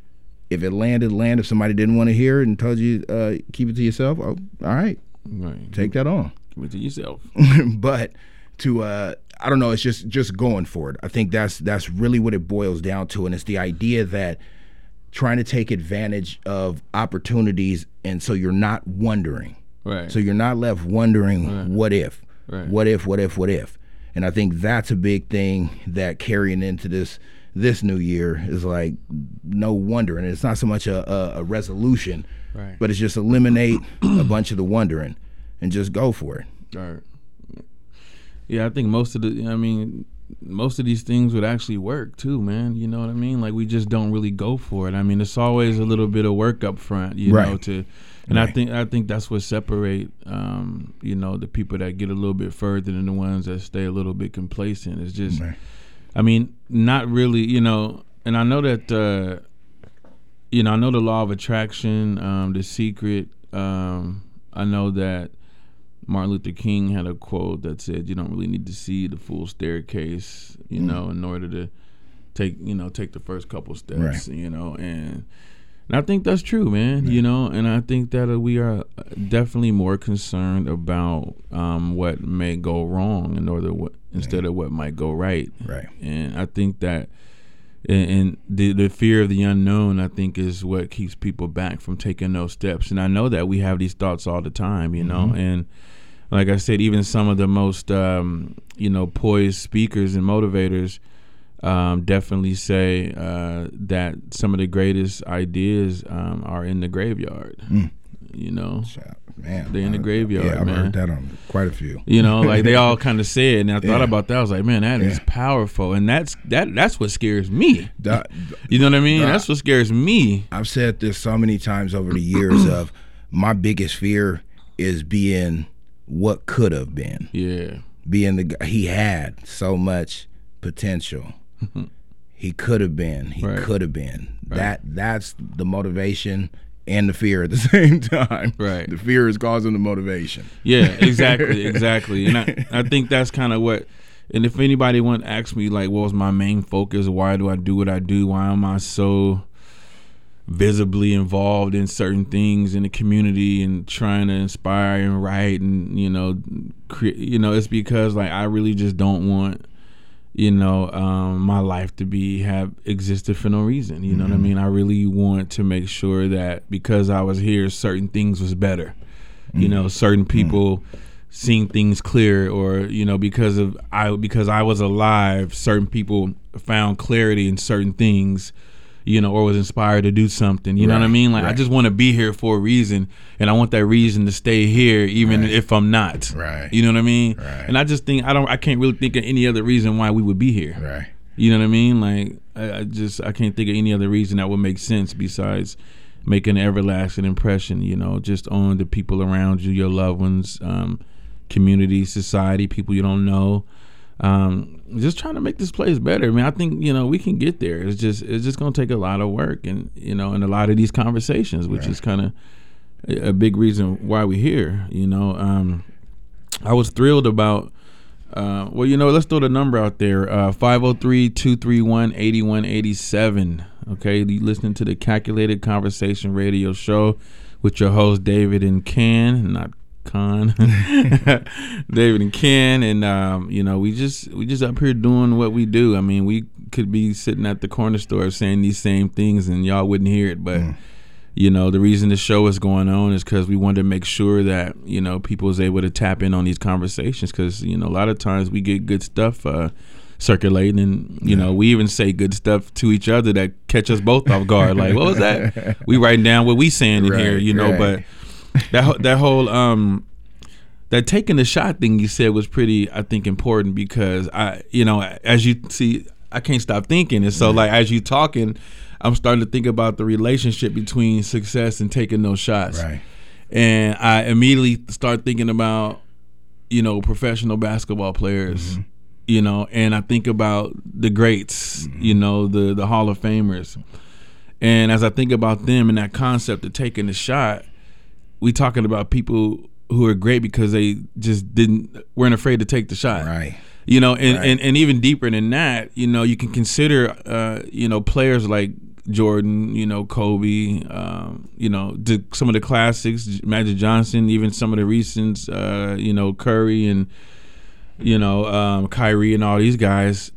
If it landed, land. If somebody didn't want to hear it and told you, uh, keep it to yourself, oh, all right, right. take that on. Keep it to yourself. But to, uh, I don't know, it's just just going for it. I think that's that's really what it boils down to, and it's the idea that trying to take advantage of opportunities, and so you're not wondering. Right. So you're not left wondering, right. what if, right. what if, what if, what if. And I think that's a big thing that carrying into this this new year is like no wonder. And it's not so much a, a, a resolution, right. but it's just eliminate a bunch of the wondering and just go for it. Right. Yeah, I think most of the, I mean, most of these things would actually work too, man. You know what I mean? Like, we just don't really go for it. I mean, it's always a little bit of work up front, you right. know, to, and right. I think I think that's what separate, um, you know, the people that get a little bit further than the ones that stay a little bit complacent. It's just, right. I mean, not really, you know, and I know that, uh, you know, I know the law of attraction, um, The Secret. Um, I know that Martin Luther King had a quote that said, you don't really need to see the full staircase, you mm. know, in order to take, you know, take the first couple steps, right. you know, and, and I think that's true, man, right. you know, and I think that uh, we are definitely more concerned about um, what may go wrong in order what, instead right. of what might go right. Right. And I think that, and, and the the fear of the unknown, I think, is what keeps people back from taking those steps. And I know that we have these thoughts all the time, you know, mm-hmm. and like I said, even some of the most, um, you know, poised speakers and motivators um, definitely say uh, that some of the greatest ideas um, are in the graveyard. Mm. You know, man, they're in the graveyard. Yeah, I've man. heard that on quite a few. You know, like they all kind of said, and I thought yeah. about that. I was like, man, that yeah. is powerful, and that's that. That's what scares me. The, you know what I mean? the, that's what scares me. I've said this so many times over the years. Of my biggest fear is being what could have been. Yeah, being the guy. He had so much potential. He could have been. He right. could have been. Right. That that's the motivation and the fear at the same time. Right. The fear is causing the motivation. Yeah, exactly, exactly. And I, I think that's kind of what, And if anybody want to ask me, like, what was my main focus? Why do I do what I do? Why am I so visibly involved in certain things in the community and trying to inspire and write and, you know, cre- you know, it's because, like, I really just don't want, you know, um, my life to be have existed for no reason. You know mm-hmm. what I mean? I really want to make sure that because I was here, certain things was better. Mm-hmm. You know, certain people mm-hmm. seeing things clear, or, you know, because of I because I was alive, certain people found clarity in certain things, you know, or was inspired to do something. You right, know what I mean? Like, right. I just want to be here for a reason, and I want that reason to stay here, even right. if I'm not. Right. You know what I mean? Right. And I just think I don't. I can't really think of any other reason why we would be here. Right. You know what I mean? Like, I, I just I can't think of any other reason that would make sense besides making an everlasting impression. You know, just on the people around you, your loved ones, um, community, society, people you don't know. Um, just trying to make this place better. I mean, I think, you know, we can get there. It's just it's just going to take a lot of work and, you know, and a lot of these conversations, which right. is kind of a, a big reason why we're here, you know. Um, I was thrilled about, uh, well, you know, let's throw the number out there, uh, five oh three, two three one, eight one eight seven. Okay, you listening to the Calculated Conversation radio show with your host, David and Ken, not Con, David and Ken, and um, you know, we just we just up here doing what we do. I mean, we could be sitting at the corner store saying these same things, and y'all wouldn't hear it. But mm. you know, the reason the show is going on is because we wanted to make sure that, you know, people is able to tap in on these conversations, because, you know, a lot of times we get good stuff uh, circulating, and you yeah. know, we even say good stuff to each other that catch us both off guard. Like, what was that? We writing down what we saying in right, here, you know, right. but. That that whole um that taking the shot thing you said was pretty, I think, important, because I you know, as you see, I can't stop thinking, and so like as you talking, I'm starting to think about the relationship between success and taking those shots. Right. And I immediately start thinking about, you know, professional basketball players, mm-hmm. you know, and I think about the greats, mm-hmm. you know, the the Hall of Famers, and as I think about them and that concept of taking the shot, we talking about people who are great because they just didn't weren't afraid to take the shot, right? You know, and, right. and, and even deeper than that, you know, you can consider, uh, you know, players like Jordan, you know, Kobe, um, you know, the, some of the classics, Magic Johnson, even some of the recents, uh, you know, Curry and, you know, um, Kyrie and all these guys.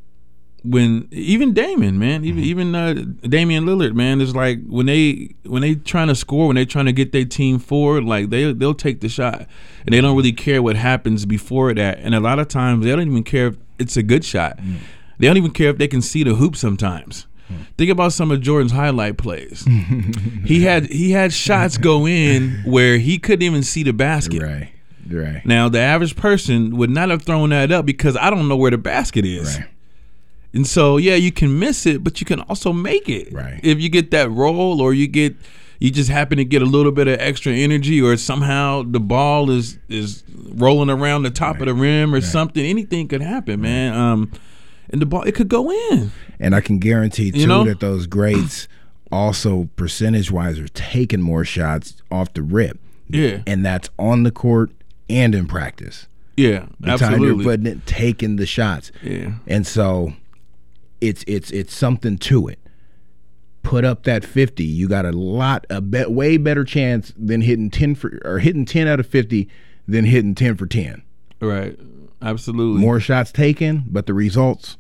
When even Damon, man, even mm-hmm. even uh, Damian Lillard, man, it's like when they when they trying to score, when they trying to get their team forward, like they they'll take the shot, and they don't really care what happens before that. And a lot of times they don't even care if it's a good shot. Mm-hmm. They don't even care if they can see the hoop sometimes. Mm-hmm. Think about some of Jordan's highlight plays. he had he had shots go in where he couldn't even see the basket. Right, right. Now the average person would not have thrown that up because I don't know where the basket is. Right. And so, yeah, you can miss it, but you can also make it. Right. If you get that roll, or you get, you just happen to get a little bit of extra energy, or somehow the ball is is rolling around the top right. of the rim or right. something. Anything could happen, right. man. Um, and the ball, it could go in. And I can guarantee too, you know, that those greats also percentage-wise are taking more shots off the rip. Yeah. And that's on the court and in practice. Yeah, the absolutely. time you're putting it, taking the shots. Yeah. And so. It's it's it's something to it. Put up that fifty. You got a lot, a be, way better chance than hitting ten for or hitting ten out of fifty than hitting ten for ten. Right, absolutely. More shots taken, but the results.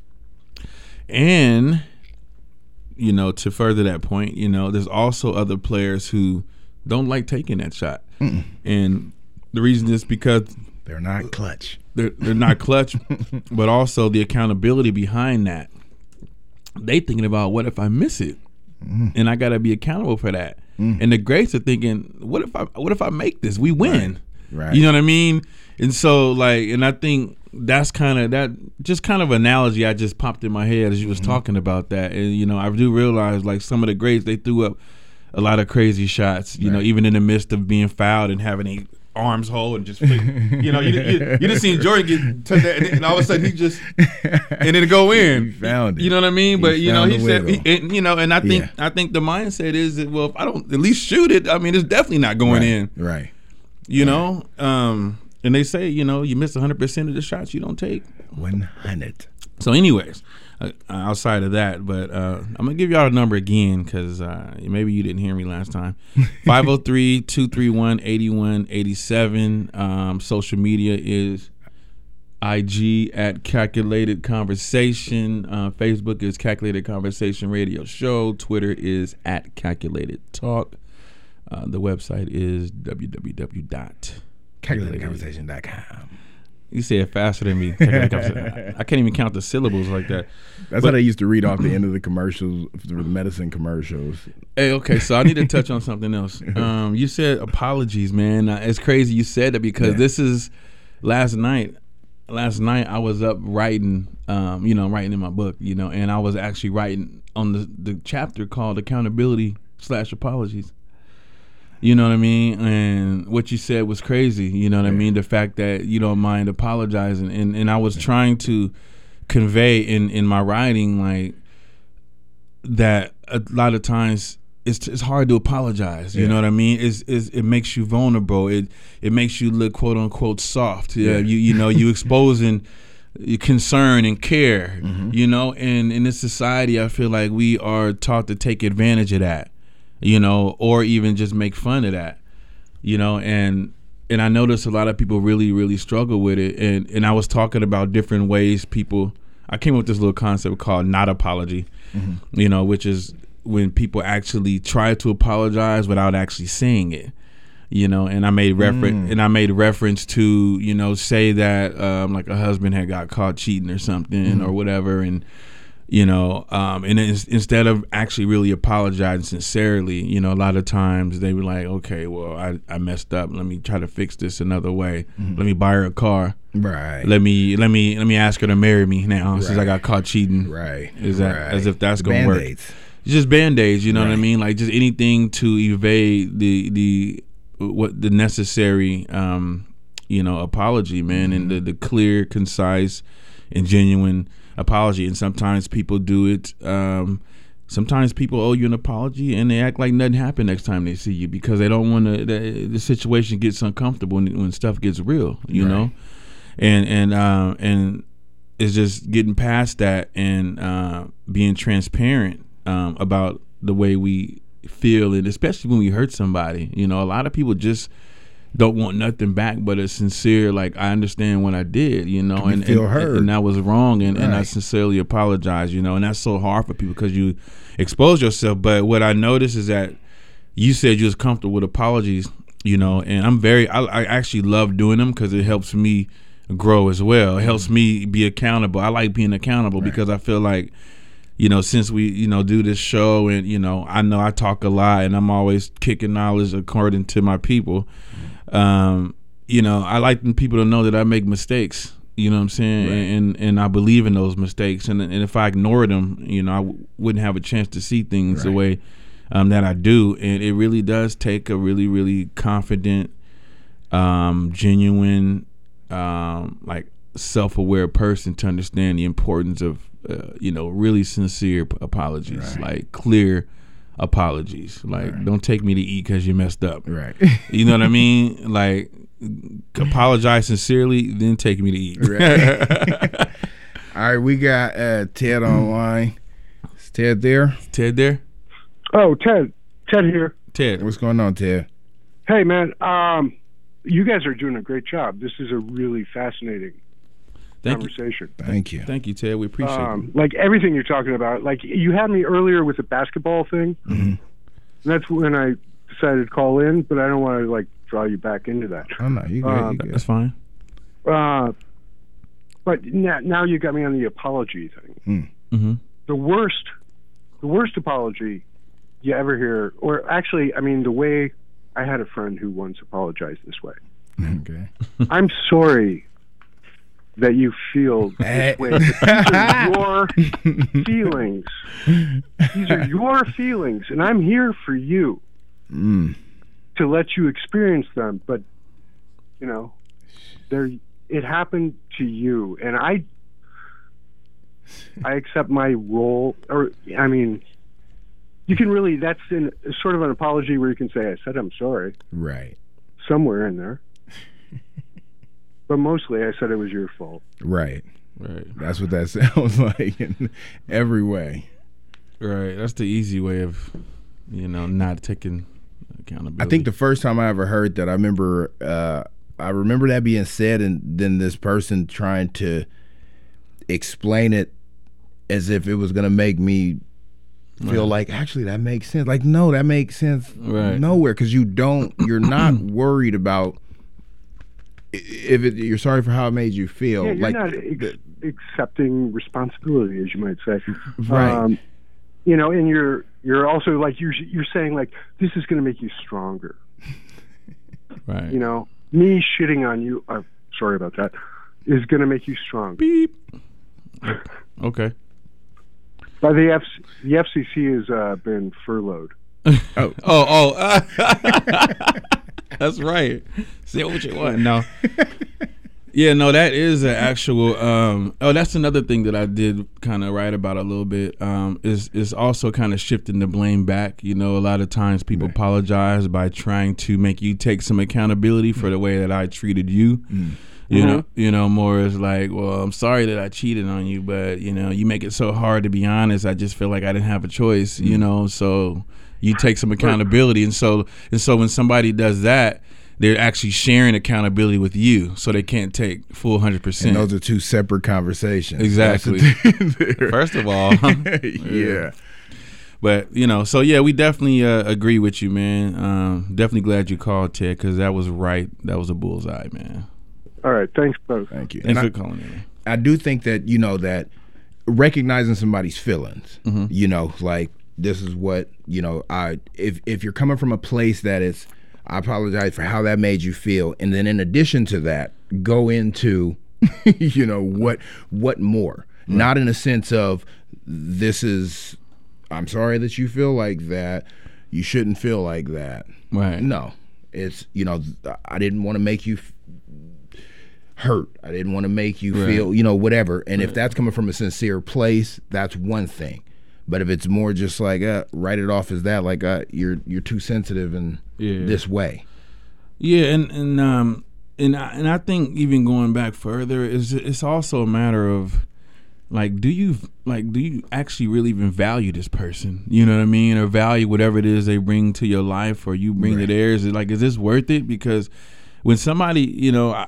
And you know, to further that point, you know, there's also other players who don't like taking that shot, Mm-mm. and the reason is because they're not clutch. They're they're not clutch, but also the accountability behind that. They thinking about, what if I miss it, mm. and I got to be accountable for that. Mm. And the greats are thinking, what if I what if I make this? We win. Right. Right. You know what I mean? And so like, and I think that's kind of that just kind of analogy I just popped in my head as you was mm-hmm. talking about that. And you know, I do realize like some of the greats, they threw up a lot of crazy shots. You right. know, even in the midst of being fouled and having a arms hold and just, you know, you, you, you just seen Jordan get to that, and all of a sudden he just, and it'll go in. He found it. You know what I mean? He but you know, he said, he, wiggle. and, you know, and I think Yeah. I think the mindset is that, well, if I don't at least shoot it, I mean, it's definitely not going Right. in. Right. You Right. know, um, and they say, you know, you miss one hundred percent of the shots you don't take. one hundred. So, anyways, uh, outside of that, but uh, I'm going to give y'all a number again because uh, maybe you didn't hear me last time. five oh three, two three one, eight one eight seven. Um, social media is I G at Calculated Conversation. Uh, Facebook is Calculated Conversation Radio Show. Twitter is at Calculated Talk. Uh, the website is w w w dot calculated conversation dot com. You say it faster than me. I can't even count the syllables like that. That's but, how they used to read off the end of the commercials, the medicine commercials. Hey, okay, so I need to touch on something else. Um, you said apologies, man. Uh, it's crazy you said that because yeah. this is last night. Last night I was up writing, um, you know, writing in my book, you know, and I was actually writing on the the chapter called Accountability slash Apologies. You know what I mean? And what you said was crazy. You know what yeah. I mean? The fact that you don't mind apologizing. And, and I was trying to convey in, in my writing, like, that a lot of times it's it's hard to apologize. You yeah. know what I mean? It's, it's, it makes you vulnerable. It it makes you look, quote unquote, soft. Yeah, yeah. You you know, you exposing concern and care, mm-hmm. you know? And in this society, I feel like we are taught to take advantage of that. You know, or even just make fun of that, you know, and and I noticed a lot of people really, really struggle with it. And, and I was talking about different ways people, I came up with this little concept called not apology, mm-hmm. you know, which is when people actually try to apologize without actually saying it, you know, and I made reference mm. and I made reference to, you know, say that um, like a husband had got caught cheating or something mm-hmm. or whatever. And, you know, um, and it's, instead of actually really apologizing sincerely, you know, a lot of times they were like, okay, well, I, I messed up. Let me try to fix this another way. Mm-hmm. Let me buy her a car. Right. Let me let me let me ask her to marry me now right. since I got caught cheating. Right. Is that right. as if that's gonna Band-Aids. work? It's just band-aids, you know right. what I mean? Like just anything to evade the the what the necessary um, you know, apology, man, mm-hmm. and the, the clear, concise, and genuine apology. And sometimes people do it um sometimes people owe you an apology and they act like nothing happened next time they see you because they don't want to the, the situation gets uncomfortable when, when stuff gets real, you right. know, and and uh, and it's just getting past that and uh being transparent um about the way we feel, and especially when we hurt somebody. You know, a lot of people just don't want nothing back but a sincere, like, I understand what I did, you know, and, feel and, hurt. and that was wrong, and, right. and I sincerely apologize, you know, and that's so hard for people because you expose yourself. But what I noticed is that you said you was comfortable with apologies, you know, and I'm very, I, I actually love doing them because it helps me grow as well. It helps me be accountable. I like being accountable right. because I feel like, you know, since we, you know, do this show and, you know, I know I talk a lot and I'm always kicking knowledge according to my people. Um, you know, I like people to know that I make mistakes, you know what I'm saying? Right. And, and I believe in those mistakes. And, and if I ignored them, you know, I w- wouldn't have a chance to see things right. the way um, that I do. And it really does take a really, really confident, um, genuine, um, like self-aware person to understand the importance of, uh, you know, really sincere p- apologies, right. like clear apologies. Like, right. don't take me to eat because you messed up. Right. You know what I mean? Like, apologize sincerely, then take me to eat. Right. All right, we got uh, Ted online. Is Ted there? Ted there? Oh, Ted. Ted here. Ted. What's going on, Ted? Hey, man. Um, you guys are doing a great job. This is a really fascinating Thank conversation. You. Thank you. Thank you, Ted. We appreciate um, it. Like everything you're talking about. Like you had me earlier with the basketball thing. Mm-hmm. And that's when I decided to call in, but I don't want to like draw you back into that. Oh no, you good. Um, you good. That's fine. Uh, but now, now you got me on the apology thing. Mm. Mm-hmm. The worst, the worst apology you ever hear, or actually, I mean, the way I had a friend who once apologized this way. Okay. I'm sorry that you feel this way. But these are your feelings. These are your feelings, and I'm here for you mm. to let you experience them. But you know, there it happened to you, and I, I accept my role. Or I mean, you can really. That's in sort of an apology where you can say, "I said I'm sorry." Right. Somewhere in there. But mostly I said it was your fault. Right. Right. That's what that sounds like in every way. Right. That's the easy way of, you know, not taking accountability. I think the first time I ever heard that, I remember, uh, I remember that being said, and then this person trying to explain it as if it was going to make me feel right. like, actually, that makes sense. Like, no, that makes sense right. nowhere, because you don't, you're not worried about if it, you're sorry for how it made you feel. Yeah, you're like, not ex- accepting responsibility, as you might say. Right. Um, you know, and you're you're also like you're you're saying like this is going to make you stronger. Right. You know, me shitting on you. Uh, sorry about that. Is going to make you strong. Beep. Okay. But the F the F C C has uh, been furloughed. oh, oh, oh. That's right. Say what you want. No. Yeah, no, that is an actual. Um, oh, that's another thing that I did kind of write about a little bit. Um, is is also kind of shifting the blame back. You know, a lot of times people right. apologize by trying to make you take some accountability for the way that I treated you. Mm. You mm-hmm. know, you know, more is like, well, I'm sorry that I cheated on you, but you know, you make it so hard to be honest. I just feel like I didn't have a choice. Mm. You know, so you take some accountability, and so and so when somebody does that, they're actually sharing accountability with you, so they can't take full one hundred percent. And those are two separate conversations. Exactly. First of all. yeah. yeah. But, you know, so, yeah, we definitely uh, agree with you, man. Um, definitely glad you called, Ted, because that was right. That was a bullseye, man. All right. Thanks, both. Thank you. Thanks and for I, calling in. I do think that, you know, that recognizing somebody's feelings, mm-hmm. you know, like this is what, you know, I if if you're coming from a place that is, I apologize for how that made you feel. And then in addition to that, go into, you know, what what more? Right. Not in a sense of this is, I'm sorry that you feel like that. You shouldn't feel like that. Right. No. It's, you know, I didn't want to make you f- hurt. I didn't want to make you right. feel, you know, whatever. And right. if that's coming from a sincere place, that's one thing. But if it's more just like, uh, write it off as that, like uh, you're you're too sensitive in yeah. this way. Yeah, and and um and I, and I think even going back further is it's also a matter of like, do you like do you actually really even value this person? You know what I mean, or value whatever it is they bring to your life, or you bring right. to theirs. Like, is this worth it? Because when somebody, you know, I,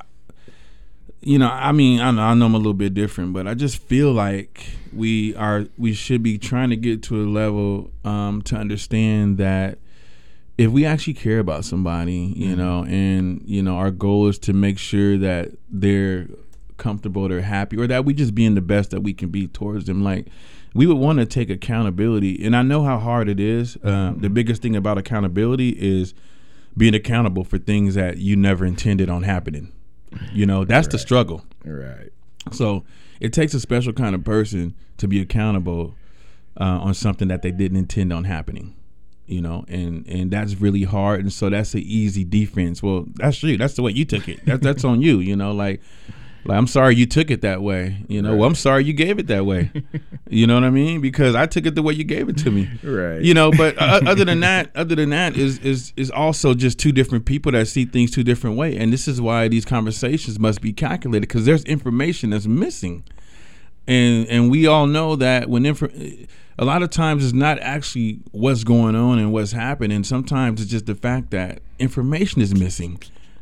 you know, I mean, I know, I know I'm a little bit different, but I just feel like we are we should be trying to get to a level um, to understand that if we actually care about somebody, you mm-hmm. know, and you know, our goal is to make sure that they're comfortable, they're happy, or that we just being the best that we can be towards them. Like, we would want to take accountability, and I know how hard it is. Uh, the biggest thing about accountability is being accountable for things that you never intended on happening. You know, that's right. the struggle. Right. So it takes a special kind of person to be accountable uh, on something that they didn't intend on happening. You know, and, and that's really hard. And so that's an easy defense. Well, that's you. That's the way you took it. That, that's on you. You know, like, like, I'm sorry you took it that way. You know, right. well, I'm sorry you gave it that way. You know what I mean? Because I took it the way you gave it to me. Right. You know, but uh, other than that, other than that is is is also just two different people that see things two different ways. And this is why these conversations must be calculated, because there's information that's missing. And and we all know that when info, a lot of times it's not actually what's going on and what's happening. Sometimes it's just the fact that information is missing.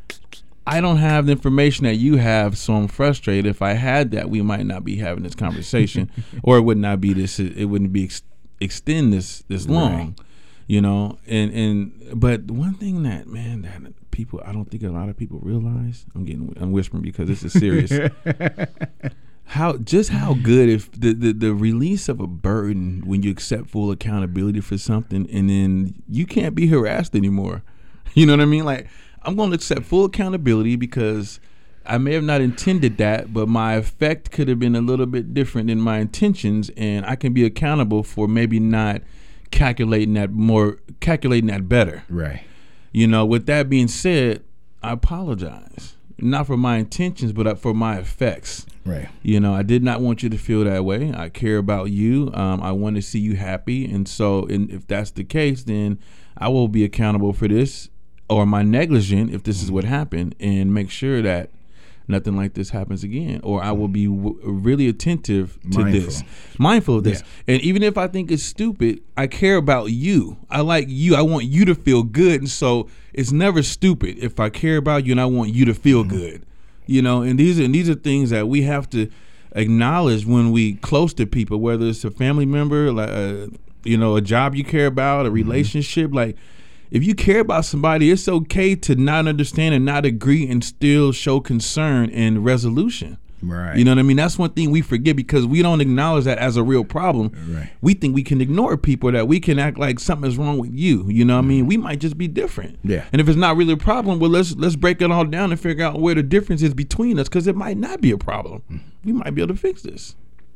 I don't have the information that you have, so I'm frustrated. If I had that, we might not be having this conversation, or it would not be this. It wouldn't be ex- extend this this long, right. you know. And and but one thing that man that people, I don't think a lot of people realize. I'm getting I'm whispering because this is serious. how just how good if the, the the release of a burden when you accept full accountability for something, and then you can't be harassed anymore. You know what I mean? Like, I'm going to accept full accountability because I may have not intended that, but my effect could have been a little bit different than my intentions, and I can be accountable for maybe not calculating that more, calculating that better. Right. You know, with that being said, I apologize. Not for my intentions, but for my effects. Right. You know, I did not want you to feel that way. I care about you. Um, I want to see you happy, and so and if that's the case, then I will be accountable for this, or my negligent if this is what happened, and make sure that nothing like this happens again, or I will be w- really attentive to Mindful. this, mindful of this. Yeah. And even if I think it's stupid, I care about you. I like you. I want you to feel good. And so it's never stupid if I care about you and I want you to feel mm-hmm. good, you know, and these are, and these are things that we have to acknowledge when we close to people, whether it's a family member, like, uh, you know, a job you care about, a relationship, mm-hmm. like, if you care about somebody, it's okay to not understand and not agree and still show concern and resolution. Right. You know what I mean? That's one thing we forget because we don't acknowledge that as a real problem. Right. We think we can ignore people, that we can act like something is wrong with you. You know what mm-hmm. I mean? We might just be different. Yeah. And if it's not really a problem, well, let's let's break it all down and figure out where the difference is between us, because it might not be a problem. Mm-hmm. We might be able to fix this.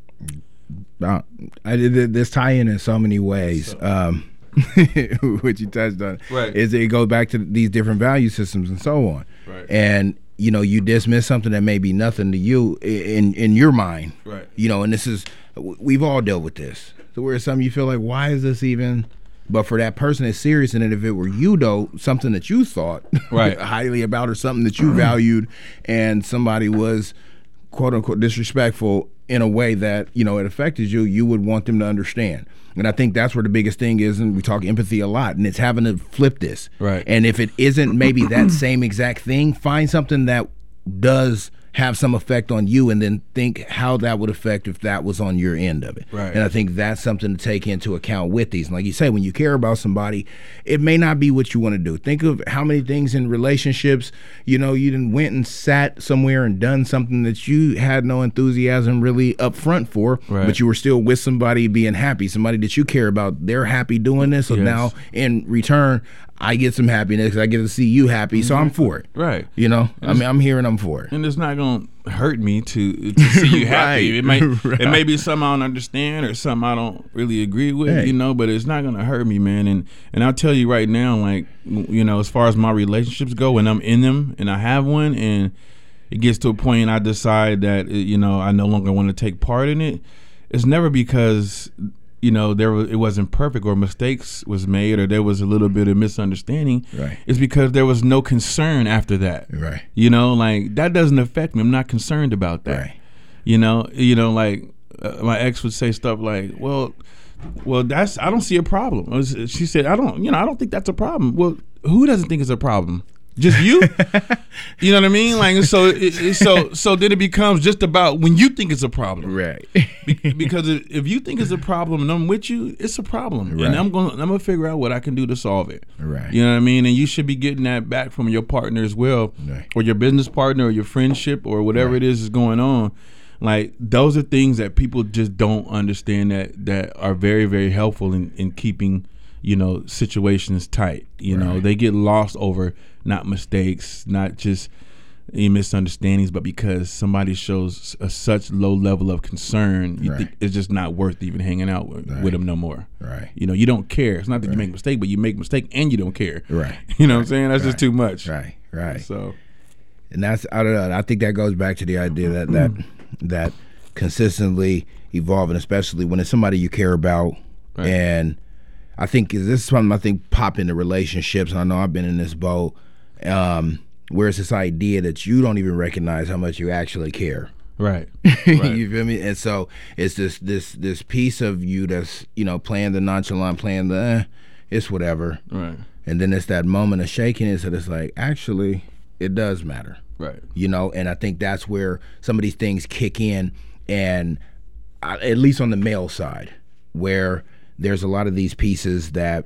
Uh, I did this tie in in so many ways. So. Um, what you touched on right. is it goes back to these different value systems and so on. Right. And you know, you dismiss something that may be nothing to you in in your mind. Right. You know, and this is, we've all dealt with this. So where some you feel like, why is this even? But for that person, it's serious. And then if it were you, though, something that you thought right. highly about or something that you valued, and somebody was quote unquote disrespectful in a way that, you know, it affected you, you would want them to understand. And I think that's where the biggest thing is, and we talk empathy a lot, and it's having to flip this. Right. And if it isn't maybe that same exact thing, find something that does have some effect on you, and then think how that would affect if that was on your end of it. Right. And I think that's something to take into account with these. And like you say, when you care about somebody, it may not be what you want to do. Think of how many things in relationships, you know, you done went and sat somewhere and done something that you had no enthusiasm really up front for, right. but you were still with somebody being happy, somebody that you care about. They're happy doing this. So yes. now in return, I get some happiness. I get to see you happy, mm-hmm. so I'm for it. Right. You know, and I mean, I'm here and I'm for it. And it's not going to hurt me to to see you happy. right. It may right. it may be something I don't understand or something I don't really agree with, hey. you know, but it's not going to hurt me, man. And and I'll tell you right now, like, you know, as far as my relationships go, when I'm in them and I have one and it gets to a point and I decide that, you know, I no longer want to take part in it, it's never because, you know, there was, it wasn't perfect or mistakes was made or there was a little bit of misunderstanding. Right. It's because there was no concern after that. Right. You know, like, that doesn't affect me. I'm not concerned about that. Right. You know, you know, like uh, my ex would say stuff like, well, well, that's, I don't see a problem. She said, I don't, you know, I don't think that's a problem. Well, who doesn't think it's a problem? Just you? You know what I mean? Like, so, it, it, so, so then it becomes just about when you think it's a problem, right? Be, because if you think it's a problem and I'm with you, it's a problem, right. and I'm going, I'm gonna figure out what I can do to solve it. Right. You know what I mean? And you should be getting that back from your partner as well, right. or your business partner, or your friendship, or whatever right. it is is going on. Like, those are things that people just don't understand that that are very, very helpful in in keeping, you know, situations tight. You right. know, they get lost over not mistakes, not just any misunderstandings, but because somebody shows a such low level of concern, you right. think it's just not worth even hanging out with, right. with them no more. Right. You know, you don't care. It's not that right. you make a mistake, but you make a mistake and you don't care. Right. You know right. what I'm saying? That's right. just too much. Right. Right. So, and that's, I don't know. I think that goes back to the idea that that that consistently evolving, especially when it's somebody you care about, right. and I think this is something I think pop into relationships. I know I've been in this boat, um, where it's this idea that you don't even recognize how much you actually care. Right. right. You feel me? And so it's this this this piece of you that's, you know, playing the nonchalant, playing the eh, it's whatever. Right. And then it's that moment of shakiness that it's like, actually, it does matter. Right. You know, and I think that's where some of these things kick in, and I, at least on the male side, where there's a lot of these pieces that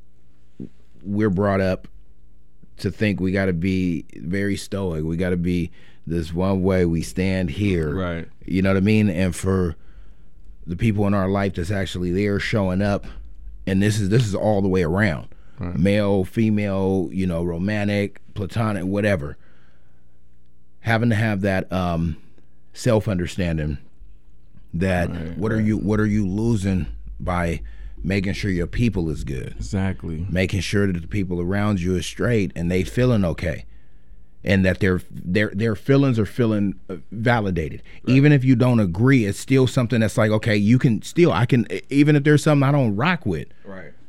we're brought up to think we got to be very stoic. We got to be this one way. We stand here. Right. You know what I mean? And for the people in our life that's actually there showing up, and this is this is all the way around. Right. Male, female, you know, romantic, platonic, whatever. Having to have that um, self-understanding that right, what right. are you what are you losing by making sure your people is good, exactly, making sure that the people around you is straight and they feeling okay, and that their their their feelings are feeling validated. Right. Even if you don't agree, it's still something that's like, okay, you can still I can even if there's something I don't rock with, right,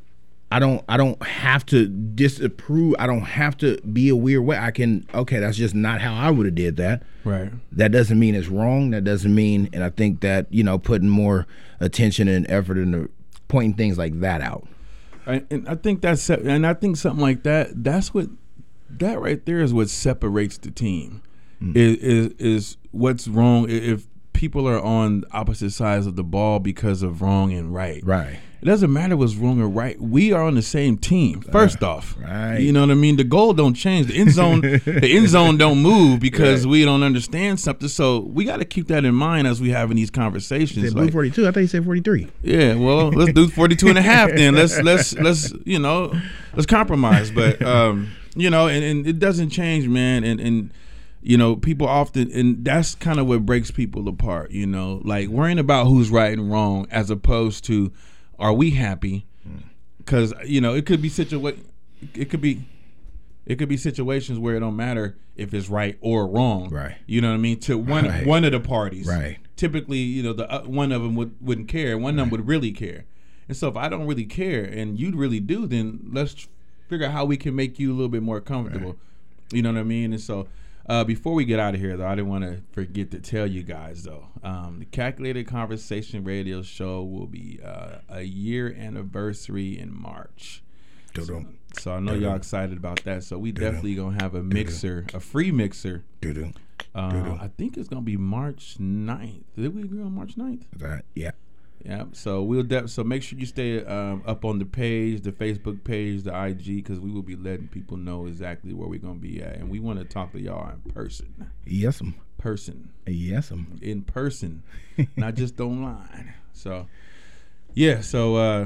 I don't I don't have to disapprove. I don't have to be a weird way. I can, okay, that's just not how I would have did that. Right. That doesn't mean it's wrong. That doesn't mean, and I think that, you know, putting more attention and effort into pointing things like that out. I, and I think that's, and I think something like that, that's what, that right there is what separates the team. Mm. Is, is is what's wrong if people are on opposite sides of the ball because of wrong and right. Right. It doesn't matter what's wrong or right. We are on the same team. First uh, off, right. You know what I mean. The goal don't change. The end zone, the end zone don't move because right. we don't understand something. So we got to keep that in mind as we having these conversations. You said blue like, forty-two. I thought you said forty-three. Yeah. Well, let's do forty-two and a half then. Let's let's let's you know let's compromise. But um, you know, and, and it doesn't change, man. And and you know, people often, and that's kind of what breaks people apart. You know, like worrying about who's right and wrong as opposed to, are we happy? Because you know it could be situa- It could be, it could be situations where it don't matter if it's right or wrong. Right. You know what I mean? To one right. one of the parties. Right. Typically, you know, the uh, one of them would wouldn't care. One of them would really care. And so if I don't really care and you really do, then let's figure out how we can make you a little bit more comfortable. Right. You know what I mean? And so. Uh, before we get out of here, though, I didn't want to forget to tell you guys, though, um, the Calculated Conversation radio show will be uh, a year anniversary in March. So, so I know y'all excited about that. So we definitely going to have a mixer, a free mixer. Uh, I think it's going to be March ninth. Did we agree on March ninth? That, yeah. Yeah, so we'll de- so make sure you stay um, up on the page, the Facebook page, the I G, because we will be letting people know exactly where we're gonna be at, and we want to talk to y'all in person. Yes'm. Person. Yes'm. In person, not just online. So, yeah. So, uh,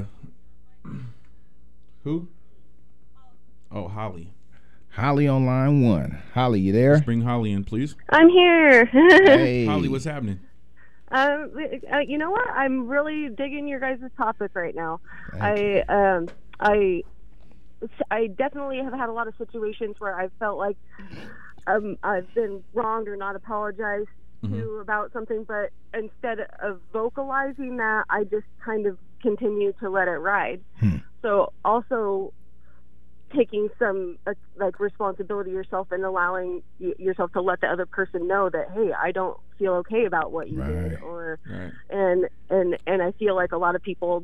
who? Oh, Holly. Holly on line one. Holly, you there? Let's bring Holly in, please. I'm here. Hey. Holly, what's happening? Um, uh, you know what? I'm really digging your guys' topic right now. Thank I, um, I, I definitely have had a lot of situations where I've felt like um, I've been wronged or not apologized mm-hmm. to about something, but instead of vocalizing that, I just kind of continue to let it ride. Hmm. So also taking some uh, like responsibility yourself and allowing y- yourself to let the other person know that, hey, I don't feel okay about what you right. did, or right. and and and I feel like a lot of people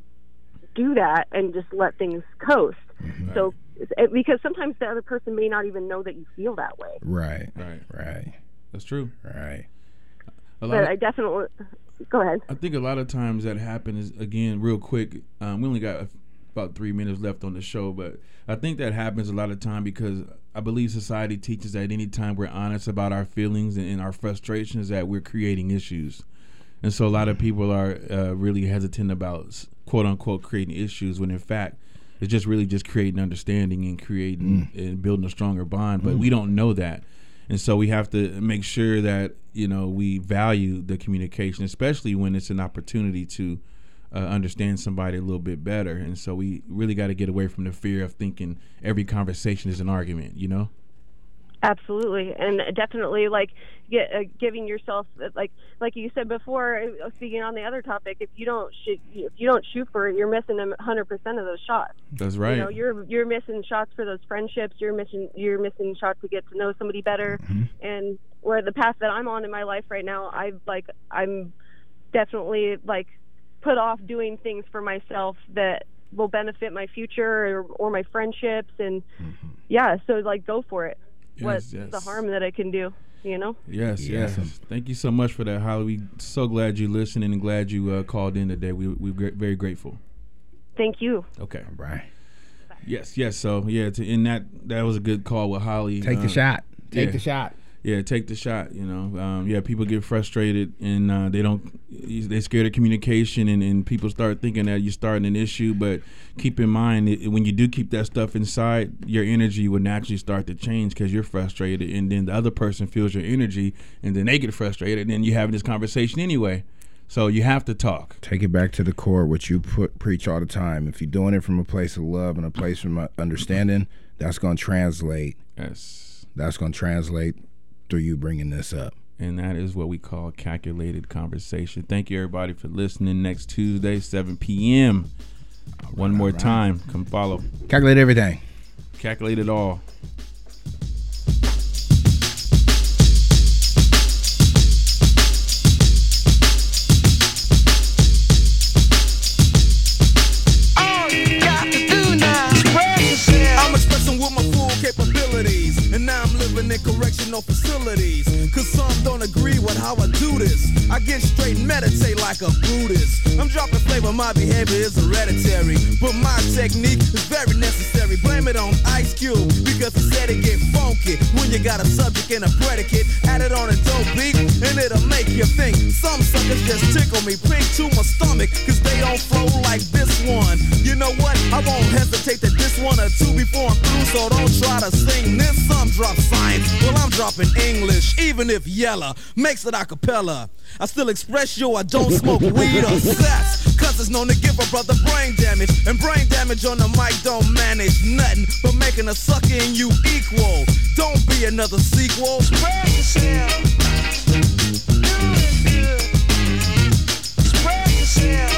do that and just let things coast. Mm-hmm. So it, because sometimes the other person may not even know that you feel that way. Right, right, right. That's true. Right. A lot but of, I definitely go ahead. I think a lot of times that happens again, real quick. Um, we only got about three minutes left on the show, but I think that happens a lot of time because I believe society teaches that anytime we're honest about our feelings and, and our frustrations, that we're creating issues. And so a lot of people are uh, really hesitant about quote unquote creating issues when in fact it's just really just creating understanding and creating mm. and building a stronger bond. But mm. we don't know that. And so we have to make sure that, you know, we value the communication, especially when it's an opportunity to Uh, understand somebody a little bit better. And so we really got to get away from the fear of thinking every conversation is an argument, you know? Absolutely. And definitely like get, uh, giving yourself, like like you said before, uh, speaking on the other topic, if you don't shoot, if you don't shoot for it, you're missing one hundred percent of those shots. That's right. You know, you're you're missing shots for those friendships. You're missing you're missing shots to get to know somebody better. Mm-hmm. And where the path that I'm on in my life right now, I like I'm definitely like put off doing things for myself that will benefit my future or, or my friendships, and mm-hmm. yeah, so like go for it. Yes, What's yes. the harm that I can do, you know? Yes, yes. Yes. Thank you so much for that, Holly. We so glad you listened and glad you uh, called in today. We we're gra- very grateful. Thank you. Okay. All right. Yes, yes. So yeah, to, in that that was a good call with Holly. Take uh, the shot. Take yeah. the shot. Yeah, take the shot. You know, um, yeah, people get frustrated and uh, they don't. They're scared of communication, and, and people start thinking that you're starting an issue. But keep in mind, it, when you do keep that stuff inside, your energy will naturally start to change because you're frustrated, and then the other person feels your energy, and then they get frustrated, and then you're having this conversation anyway. So you have to talk. Take it back to the core, what you put, preach all the time. If you're doing it from a place of love and a place from understanding, that's going to translate. Yes. That's going to translate through you bringing this up. And that is what we call calculated conversation. Thank you, everybody, for listening. Next Tuesday, seven p.m., One more time, come follow. Calculate everything. Calculate it all. I'm expressing with my full capabilities, and now I'm living in correctional facilities. Cause some don't agree with how I do this. I get straight and meditate like a Buddhist. I'm dropping flavor, my behavior is hereditary, but my technique is very necessary. Blame it on Ice Cube, because he said it get funky when you got a subject and a predicate. Add it on a dope beat, and it'll make you think. Some suckers just tickle me pink to my stomach, cause they don't flow like this one. You know what? I won't hesitate to diss one or two before I'm through, so don't try to sing this. Some drop science, well I'm dropping English, even if Yella makes it a cappella. I still express yo, I don't smoke weed or sex, cause it's known to give a brother brain damage, and brain damage on the mic don't manage nothing but making a sucker in you equal. Don't be another sequel. Spread yourself. Spread yourself.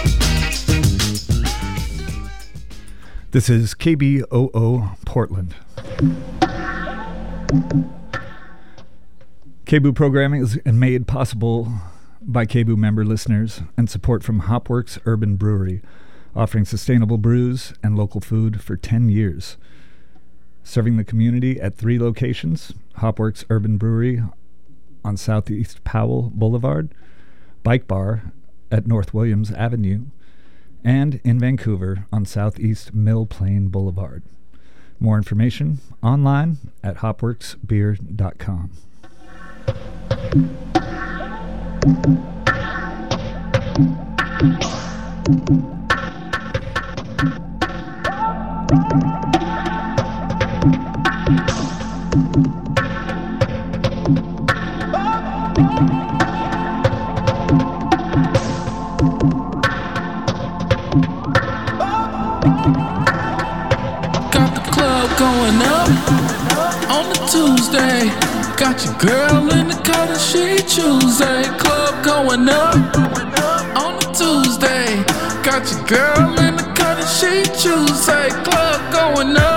This is K B O O Portland. K B O O programming is made possible by K B O O member listeners and support from Hopworks Urban Brewery, offering sustainable brews and local food for ten years. Serving the community at three locations: Hopworks Urban Brewery on Southeast Powell Boulevard, Bike Bar at North Williams Avenue, and in Vancouver on Southeast Mill Plain Boulevard. More information online at hopworks beer dot com. Going up on the Tuesday. Got your girl in the car that she Tuesday. Club going up on the Tuesday. Got your girl in the car that she Tuesday. Club going up.